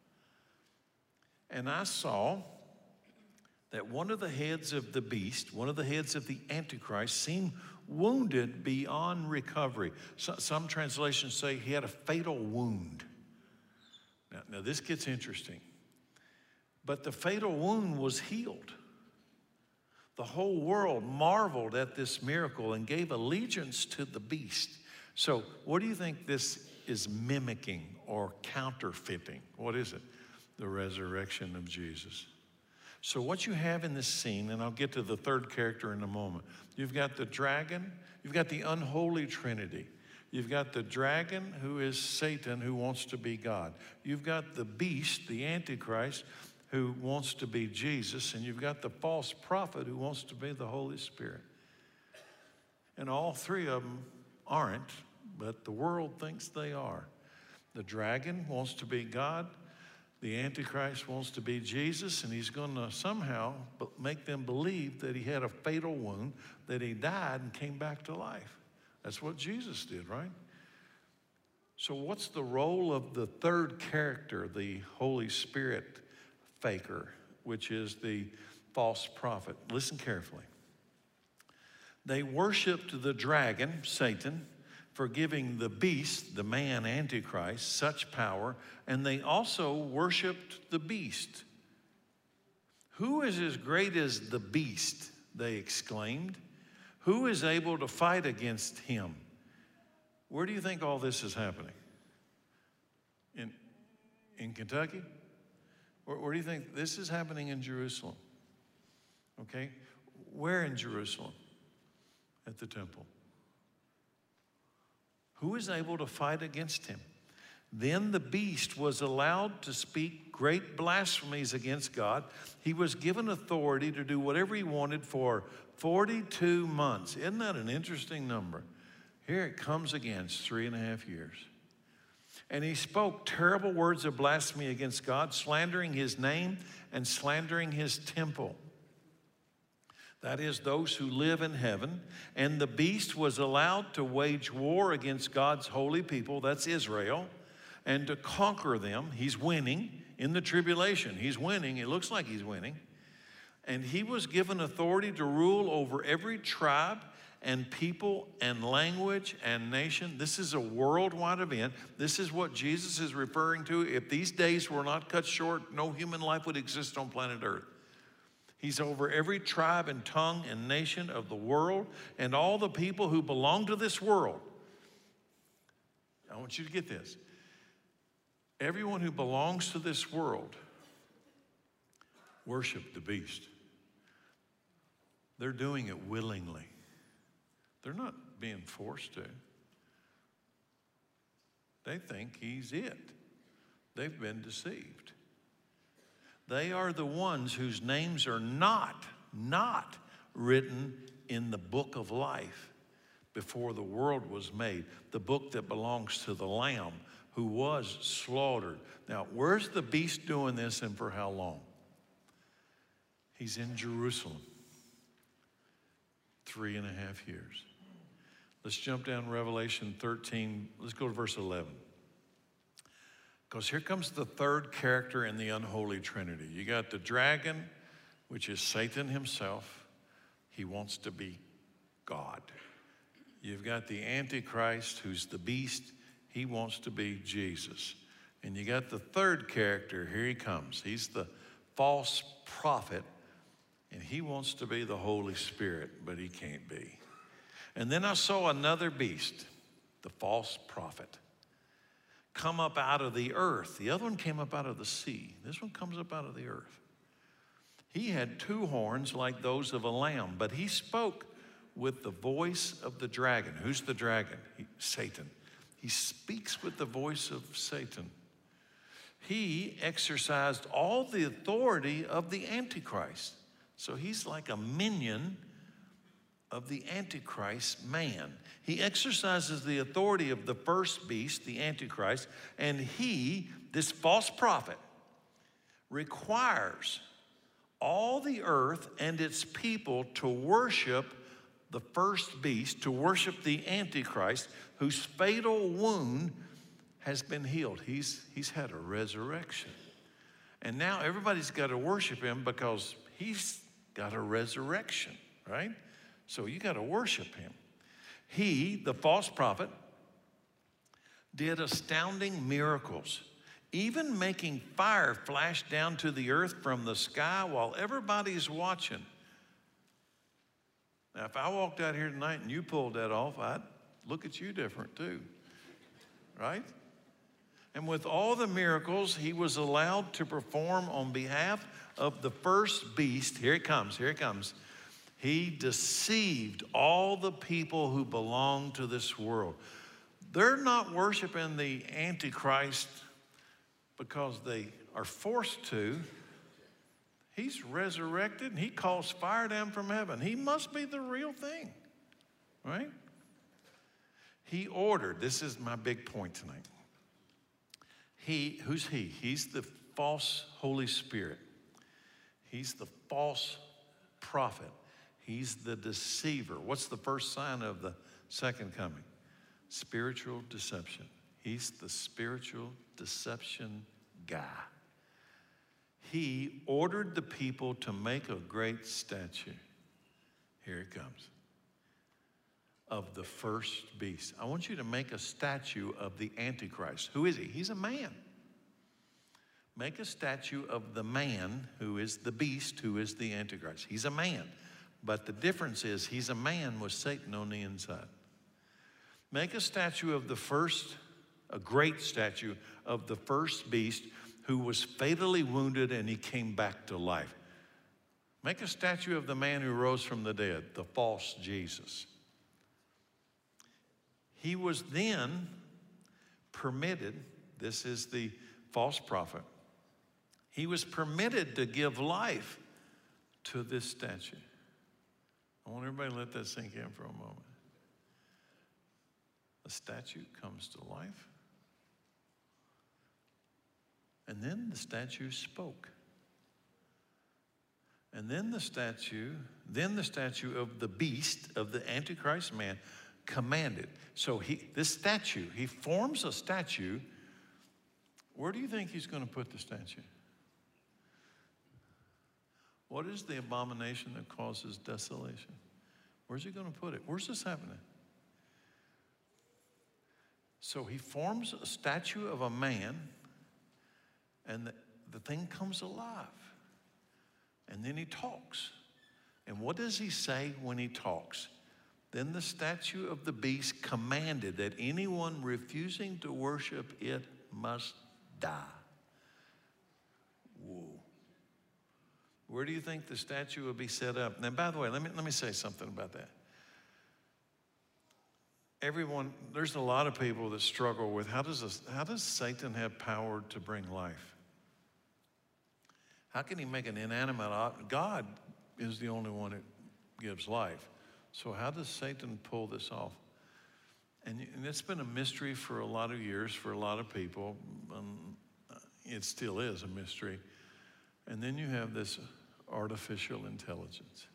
And I saw that one of the heads of the beast, one of the heads of the Antichrist, seemed wounded beyond recovery. Some translations say he had a fatal wound. Now this gets interesting. But the fatal wound was healed. The whole world marveled at this miracle and gave allegiance to the beast. So what do you think this is mimicking or counterfeiting? What is it? The resurrection of Jesus. So what you have in this scene, and I'll get to the third character in a moment. You've got the dragon, you've got the unholy trinity. You've got the dragon, who is Satan, who wants to be God. You've got the beast, the Antichrist, who wants to be Jesus. And you've got the false prophet, who wants to be the Holy Spirit. And all three of them aren't, but the world thinks they are. The dragon wants to be God. The Antichrist wants to be Jesus, and he's going to somehow make them believe that he had a fatal wound, that he died and came back to life. That's what Jesus did, right? So what's the role of the third character, the Holy Spirit faker, which is the false prophet? Listen carefully. They worshiped the dragon, Satan, for giving the beast, the man Antichrist, such power, and they also worshiped the beast. Who is as great as the beast? They exclaimed. Who is able to fight against him? Where do you think all this is happening? In Kentucky? Where do you think this is happening? In Jerusalem? Okay, where in Jerusalem? At the temple. Who is able to fight against him? Then the beast was allowed to speak great blasphemies against God. He was given authority to do whatever he wanted for 42 months. Isn't that an interesting number? Here it comes again, it's 3.5 years. And he spoke terrible words of blasphemy against God, slandering his name and slandering his temple. That is, those who live in heaven. And the beast was allowed to wage war against God's holy people, that's Israel, and to conquer them. He's winning in the tribulation. He's winning. It looks like he's winning. And he was given authority to rule over every tribe and people and language and nation. This is a worldwide event. This is what Jesus is referring to. If these days were not cut short, no human life would exist on planet Earth. He's over every tribe and tongue and nation of the world, and all the people who belong to this world. I want you to get this. Everyone who belongs to this world worship the beast. They're doing it willingly. They're not being forced to. They think he's it. They've been deceived. They are the ones whose names are not written in the book of life before the world was made, the book that belongs to the Lamb who was slaughtered. Now, where's the beast doing this and for how long? He's in Jerusalem. 3.5 years. Let's jump down Revelation 13. Let's go to verse 11. Because here comes the third character in the unholy trinity. You got the dragon, which is Satan himself. He wants to be God. You've got the Antichrist, who's the beast. He wants to be Jesus. And you got the third character. Here he comes. He's the false prophet, and he wants to be the Holy Spirit, but he can't be. And then I saw another beast, the false prophet, come up out of the earth. The other one came up out of the sea. This one comes up out of the earth. He had 2 horns like those of a lamb, but he spoke with the voice of the dragon. Who's the dragon? Satan. He speaks with the voice of Satan. He exercised all the authority of the Antichrist. So he's like a minion of the Antichrist man. He exercises the authority of the first beast, the Antichrist, and he, this false prophet, requires all the earth and its people to worship the first beast, to worship the Antichrist, whose fatal wound has been healed. He's had a resurrection. And now everybody's got to worship him because he's got a resurrection, right? So you got to worship him. He, the false prophet, did astounding miracles, even making fire flash down to the earth from the sky while everybody's watching. Now, if I walked out here tonight and you pulled that off, I'd look at you different too, right? And with all the miracles he was allowed to perform on behalf of the first beast, here it comes, he deceived all the people who belong to this world. They're not worshiping the Antichrist because they are forced to. He's resurrected and he calls fire down from heaven. He must be the real thing, right? He ordered, this is my big point tonight. Who's he? He's the false Holy Spirit. He's the false prophet. He's the deceiver. What's the first sign of the second coming? Spiritual deception. He's the spiritual deception guy. He ordered the people to make a great statue. Here it comes. Of the first beast. I want you to make a statue of the Antichrist. Who is he? He's a man. Make a statue of the man who is the beast, who is the Antichrist. He's a man. But the difference is he's a man with Satan on the inside. Make a statue of a great statue of the first beast who was fatally wounded and he came back to life. Make a statue of the man who rose from the dead, the false Jesus. He was then permitted, this is the false prophet, he was permitted to give life to this statue. I want everybody to let that sink in for a moment. A statue comes to life. And then the statue spoke. And then the statue of the beast, of the Antichrist man, commanded. So this statue, he forms a statue. Where do you think he's going to put the statue? What is the abomination that causes desolation? Where's he going to put it? Where's this happening? So he forms a statue of a man, and the thing comes alive. And then he talks. And what does he say when he talks? Then the statue of the beast commanded that anyone refusing to worship it must die. Whoa. Where do you think the statue will be set up? Now, by the way, let me say something about that. There's a lot of people that struggle with how does Satan have power to bring life? How can he make an inanimate object? God is the only one that gives life. So how does Satan pull this off? And it's been a mystery for a lot of years for a lot of people. It still is a mystery. And then you have this artificial intelligence.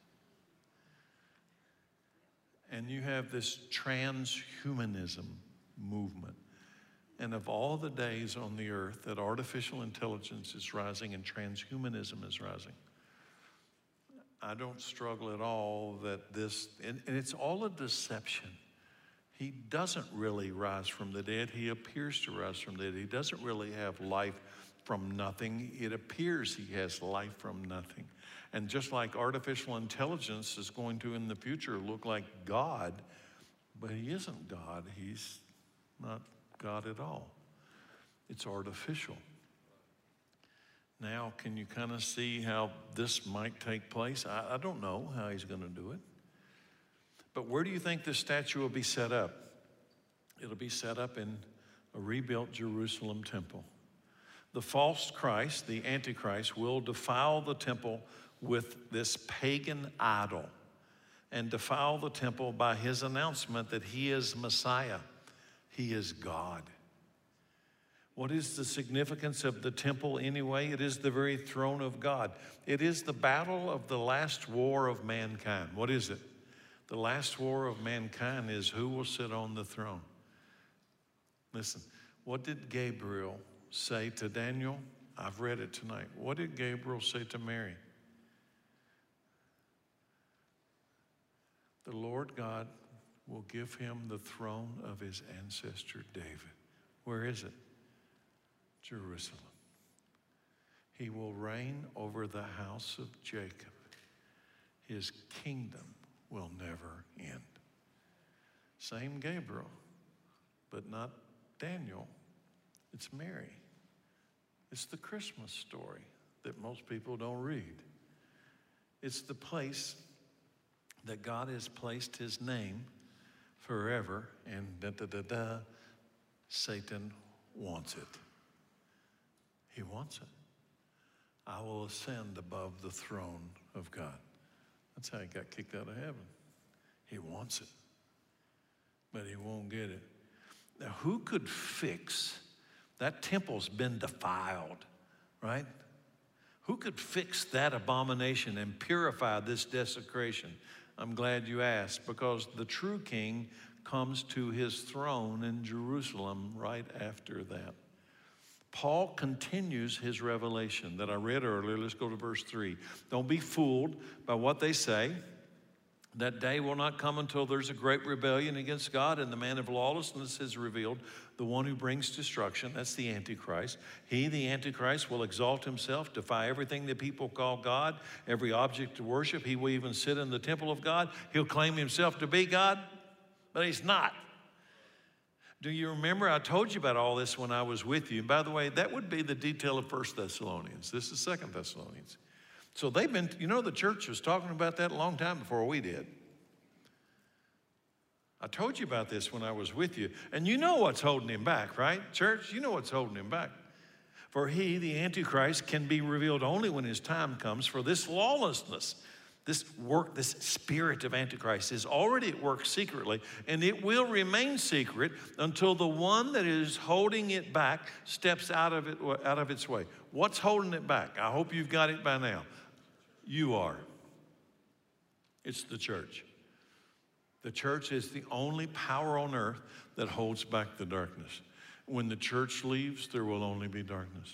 And you have this transhumanism movement. And of all the days on the earth that artificial intelligence is rising and transhumanism is rising, I don't struggle at all that and it's all a deception. He doesn't really rise from the dead. He appears to rise from the dead. He doesn't really have life from nothing. It appears he has life from nothing. And just like artificial intelligence is going to, in the future, look like God, but he isn't God. He's not God at all. It's artificial. Now, can you kind of see how this might take place? I don't know how he's going to do it. But where do you think this statue will be set up? It'll be set up in a rebuilt Jerusalem temple. The false Christ, the Antichrist, will defile the temple with this pagan idol and defile the temple by his announcement that he is Messiah. He is God. What is the significance of the temple anyway? It is the very throne of God. It is the battle of the last war of mankind. What is it? The last war of mankind is who will sit on the throne. Listen, what did Gabriel say to Daniel? I've read it tonight. What did Gabriel say to Mary? The Lord God will give him the throne of his ancestor David. Where is it? Jerusalem. He will reign over the house of Jacob. His kingdom will never end. Same Gabriel, but not Daniel. It's Mary. It's the Christmas story that most people don't read. It's the place that God has placed his name forever, and Satan wants it. He wants it. I will ascend above the throne of God. That's how he got kicked out of heaven. He wants it, but he won't get it. Now, who could fix that? Temple's been defiled, right? Who could fix that abomination and purify this desecration? I'm glad you asked, because the true king comes to his throne in Jerusalem right after that. Paul continues his revelation that I read earlier. Let's go to verse 3. Don't be fooled by what they say. That day will not come until there's a great rebellion against God, and the man of lawlessness is revealed, the one who brings destruction. That's the Antichrist. He, the Antichrist, will exalt himself, defy everything that people call God, every object to worship. He will even sit in the temple of God. He'll claim himself to be God, but he's not. Do you remember I told you about all this when I was with you? And by the way, that would be the detail of 1 Thessalonians. This is 2 Thessalonians. So they've been, the church was talking about that a long time before we did. I told you about this when I was with you. And you know what's holding him back, right? Church, you know what's holding him back. For he, the Antichrist, can be revealed only when his time comes. For this lawlessness, this work, this spirit of Antichrist is already at work secretly, and it will remain secret until the one that is holding it back steps out of its way. What's holding it back? I hope you've got it by now. You are. It's the church. The church is the only power on earth that holds back the darkness. When the church leaves, there will only be darkness.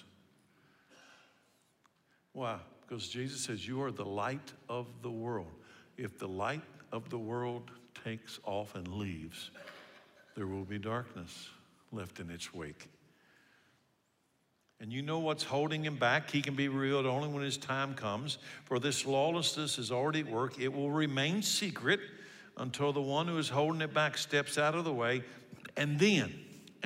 Why? Because Jesus says, you are the light of the world. If the light of the world takes off and leaves, there will be darkness left in its wake. And you know what's holding him back? He can be revealed only when his time comes. For this lawlessness is already at work. It will remain secret until the one who is holding it back steps out of the way. And then,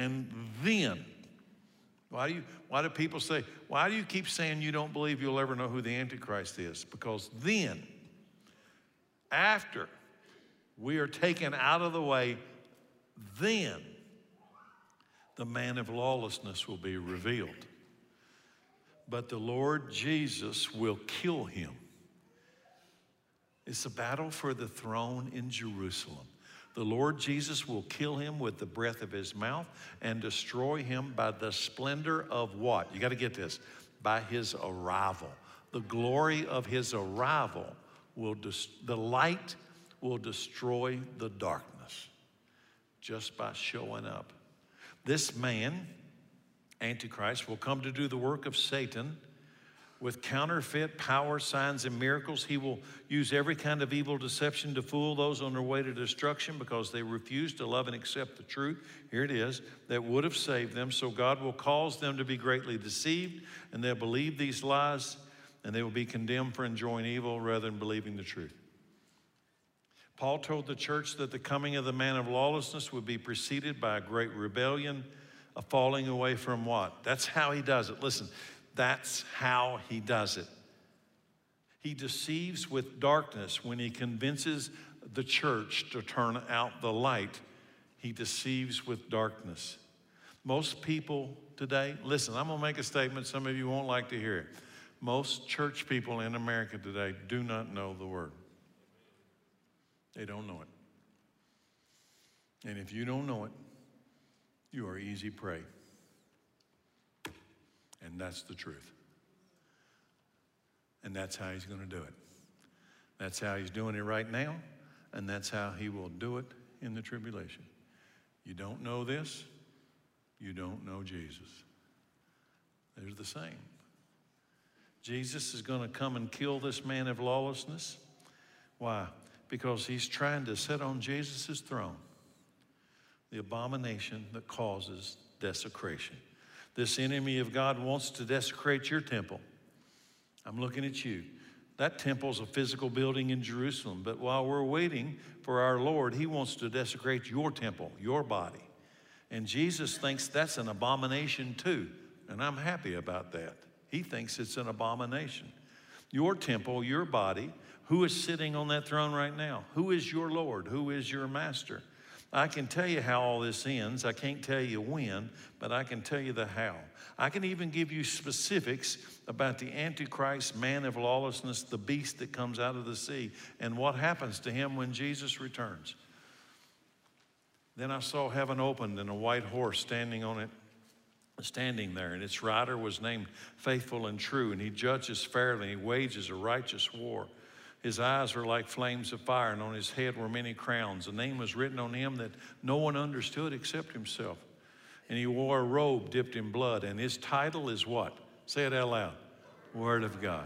why do people say, why do you keep saying you don't believe you'll ever know who the Antichrist is? Because then, after we are taken out of the way, then the man of lawlessness will be revealed. But the Lord Jesus will kill him. It's a battle for the throne in Jerusalem. The Lord Jesus will kill him with the breath of his mouth and destroy him by the splendor of what? You got to get this. By his arrival. The glory of his arrival the light will destroy the darkness just by showing up. This man, Antichrist, will come to do the work of Satan with counterfeit power, signs, and miracles. He will use every kind of evil deception to fool those on their way to destruction because they refuse to love and accept the truth. Here it is, that would have saved them. So God will cause them to be greatly deceived, and they'll believe these lies, and they will be condemned for enjoying evil rather than believing the truth. Paul told the church that the coming of the man of lawlessness would be preceded by a great rebellion, a falling away from what? That's how he does it. Listen, that's how he does it. He deceives with darkness when he convinces the church to turn out the light. He deceives with darkness. Most people today, listen, I'm going to make a statement some of you won't like to hear it. Most church people in America today do not know the word. They don't know it. And if you don't know it, you are easy prey. And that's the truth. And that's how he's going to do it. That's how he's doing it right now, and that's how he will do it in the tribulation. You don't know this, you don't know Jesus. They're the same. Jesus is going to come and kill this man of lawlessness. Why? Because he's trying to sit on Jesus' throne, the abomination that causes desecration. This enemy of God wants to desecrate your temple. I'm looking at you. That temple's a physical building in Jerusalem, but while we're waiting for our Lord, he wants to desecrate your temple, your body. And Jesus thinks that's an abomination too, and I'm happy about that. He thinks it's an abomination. Your temple, your body, who is sitting on that throne right now? Who is your Lord? Who is your master? I can tell you how all this ends. I can't tell you when, but I can tell you the how. I can even give you specifics about the Antichrist, man of lawlessness, the beast that comes out of the sea, and what happens to him when Jesus returns. Then I saw heaven opened and a white horse standing there, and its rider was named Faithful and True, and he judges fairly, and he wages a righteous war. His eyes were like flames of fire, and on his head were many crowns. A name was written on him that no one understood except himself. And he wore a robe dipped in blood, and his title is what? Say it out loud. Word of God.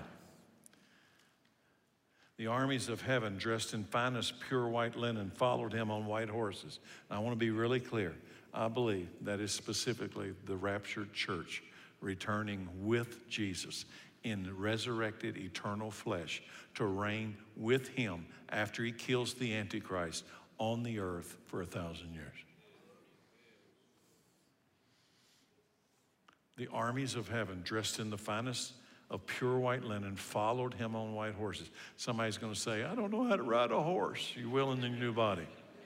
The armies of heaven, dressed in finest pure white linen, followed him on white horses. And I want to be really clear. I believe that is specifically the raptured church returning with Jesus in resurrected eternal flesh to reign with him after he kills the Antichrist on the earth for 1,000 years. The armies of heaven, dressed in the finest of pure white linen, followed him on white horses. Somebody's going to say, I don't know how to ride a horse. You will in the new body.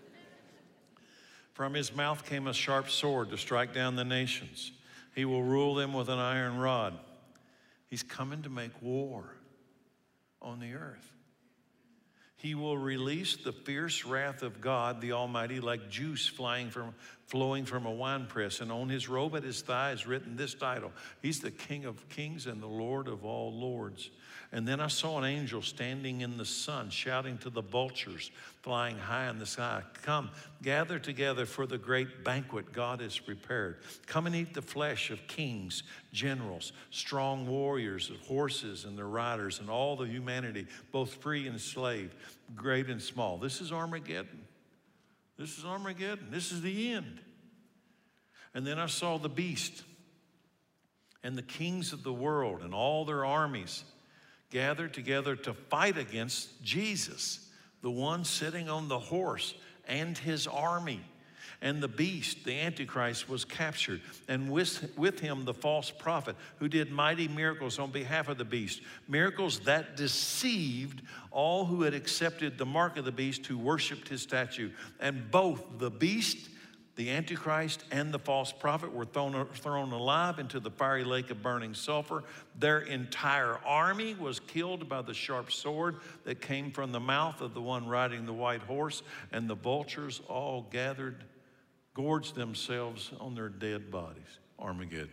From his mouth came a sharp sword to strike down the nations. He will rule them with an iron rod. He's coming to make war on the earth. He will release the fierce wrath of God, the Almighty, like juice flowing from a winepress. And on his robe at his thigh is written this title. He's the King of Kings and the Lord of all lords. And then I saw an angel standing in the sun, shouting to the vultures flying high in the sky, come, gather together for the great banquet God has prepared. Come and eat the flesh of kings, generals, strong warriors, of horses and their riders, and all the humanity, both free and slave, great and small. This is Armageddon. This is Armageddon. This is the end. And then I saw the beast and the kings of the world and all their armies gathered together to fight against Jesus, the one sitting on the horse, and his army. And the beast, the Antichrist, was captured, and with him the false prophet who did mighty miracles on behalf of the beast, miracles that deceived all who had accepted the mark of the beast, who worshiped his statue. And both the beast, the Antichrist, and the false prophet were thrown alive into the fiery lake of burning sulfur. Their entire army was killed by the sharp sword that came from the mouth of the one riding the white horse, and the vultures all gorged themselves on their dead bodies. Armageddon.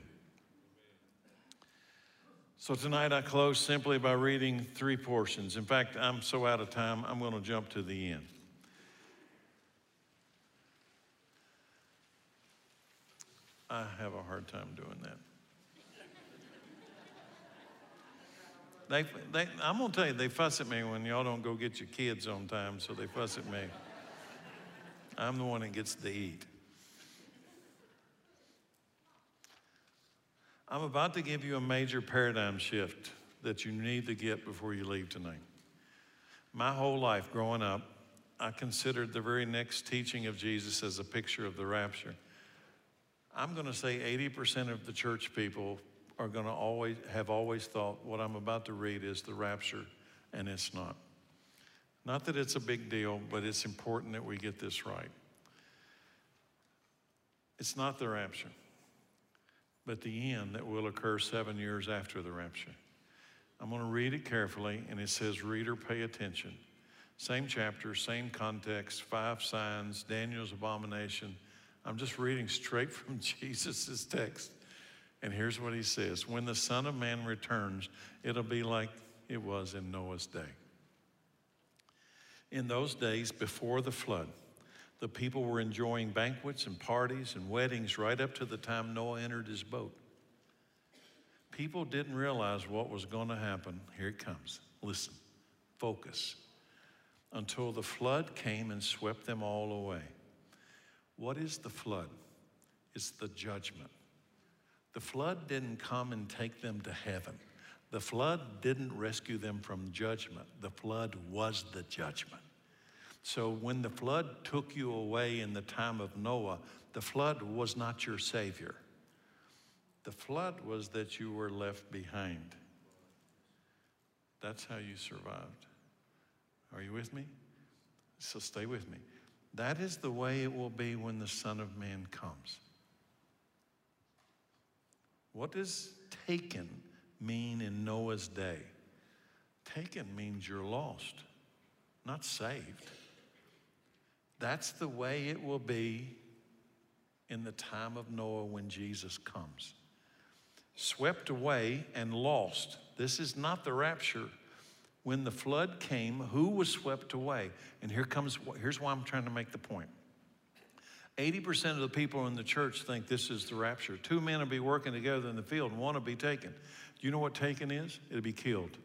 So tonight I close simply by reading 3 portions. In fact, I'm so out of time, I'm going to jump to the end. I have a hard time doing that. I'm going to tell you, they fuss at me when y'all don't go get your kids on time, so they fuss at me. I'm the one that gets to eat. I'm about to give you a major paradigm shift that you need to get before you leave tonight. My whole life growing up, I considered the very next teaching of Jesus as a picture of the rapture. I'm going to say 80% of the church people are going to have always thought what I'm about to read is the rapture, and it's not. Not that it's a big deal, but it's important that we get this right. It's not the rapture. but the end that will occur 7 years after the rapture. I'm going to read it carefully, and it says, reader, pay attention. Same chapter, same context, 5 signs, Daniel's abomination. I'm just reading straight from Jesus' text. And here's what he says. When the Son of Man returns, it'll be like it was in Noah's day. In those days before the flood, the people were enjoying banquets and parties and weddings right up to the time Noah entered his boat. People didn't realize what was going to happen. Here it comes. Listen, focus. Until the flood came and swept them all away. What is the flood? It's the judgment. The flood didn't come and take them to heaven. The flood didn't rescue them from judgment. The flood was the judgment. So when the flood took you away in the time of Noah, the flood was not your Savior. The flood was that you were left behind. That's how you survived. Are you with me? So stay with me. That is the way it will be when the Son of Man comes. What does taken mean in Noah's day? Taken means you're lost, not saved. That's the way it will be in the time of Noah when Jesus comes. Swept away and lost. This is not the rapture. When the flood came, who was swept away? And here's why I'm trying to make the point. 80% of the people in the church think this is the rapture. 2 men will be working together in the field and one will be taken. Do you know what taken is? It'll be killed.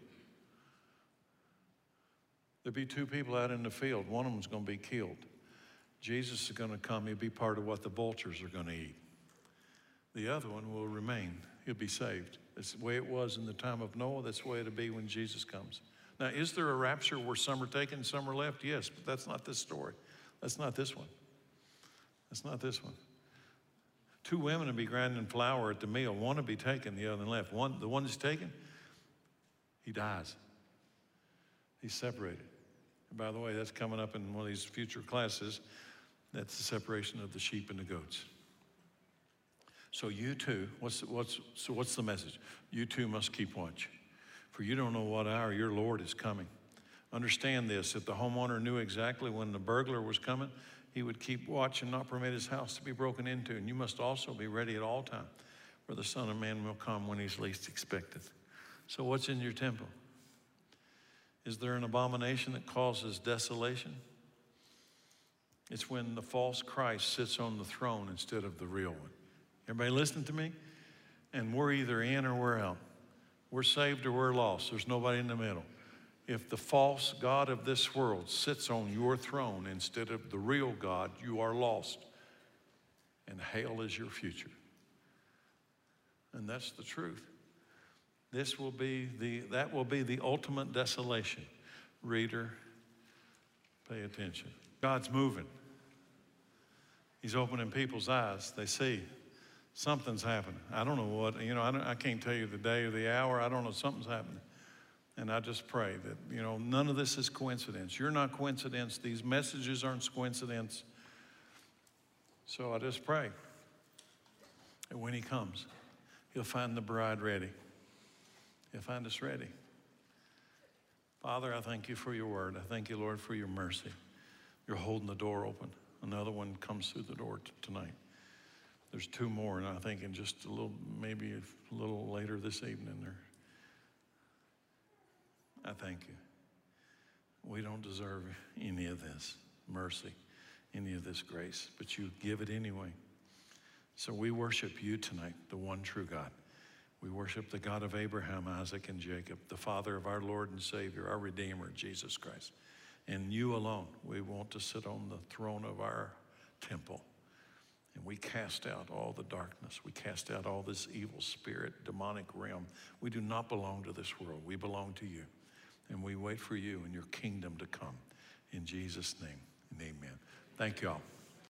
There'll be 2 people out in the field. One of them's going to be killed. Jesus is going to come. He'll be part of what the vultures are going to eat. The other one will remain. He'll be saved. That's the way it was in the time of Noah. That's the way it'll be when Jesus comes. Now, is there a rapture where some are taken, some are left? Yes, but that's not this story. That's not this one. That's not this one. 2 women will be grinding flour at the mill. One will be taken, the other left. The one that's taken, he dies. He's separated. And by the way, that's coming up in one of these future classes. That's the separation of the sheep and the goats. So you too, what's the message? You too must keep watch. For you don't know what hour your Lord is coming. Understand this, if the homeowner knew exactly when the burglar was coming, he would keep watch and not permit his house to be broken into. And you must also be ready at all times, for the Son of Man will come when he's least expected. So what's in your temple? Is there an abomination that causes desolation? It's when the false Christ sits on the throne instead of the real one. Everybody listening to me? And we're either in or we're out. We're saved or we're lost. There's nobody in the middle. If the false God of this world sits on your throne instead of the real God, you are lost. And hell is your future. And that's the truth. That will be the ultimate desolation. Reader, pay attention. God's moving. He's opening people's eyes. They see something's happening. I don't know what, I can't tell you the day or the hour. I don't know, something's happening. And I just pray that, none of this is coincidence. You're not coincidence. These messages aren't coincidence. So I just pray that when he comes, he'll find the bride ready. He'll find us ready. Father, I thank you for your word. I thank you, Lord, for your mercy. You're holding the door open. Another one comes through the door tonight. There's 2 more, and I think in just maybe a little later this evening. I thank you. We don't deserve any of this mercy, any of this grace, but you give it anyway. So we worship you tonight, the one true God. We worship the God of Abraham, Isaac, and Jacob, the Father of our Lord and Savior, our Redeemer, Jesus Christ. And you alone, we want to sit on the throne of our temple. And we cast out all the darkness. We cast out all this evil spirit, demonic realm. We do not belong to this world. We belong to you. And we wait for you and your kingdom to come. In Jesus' name, and amen. Thank you all.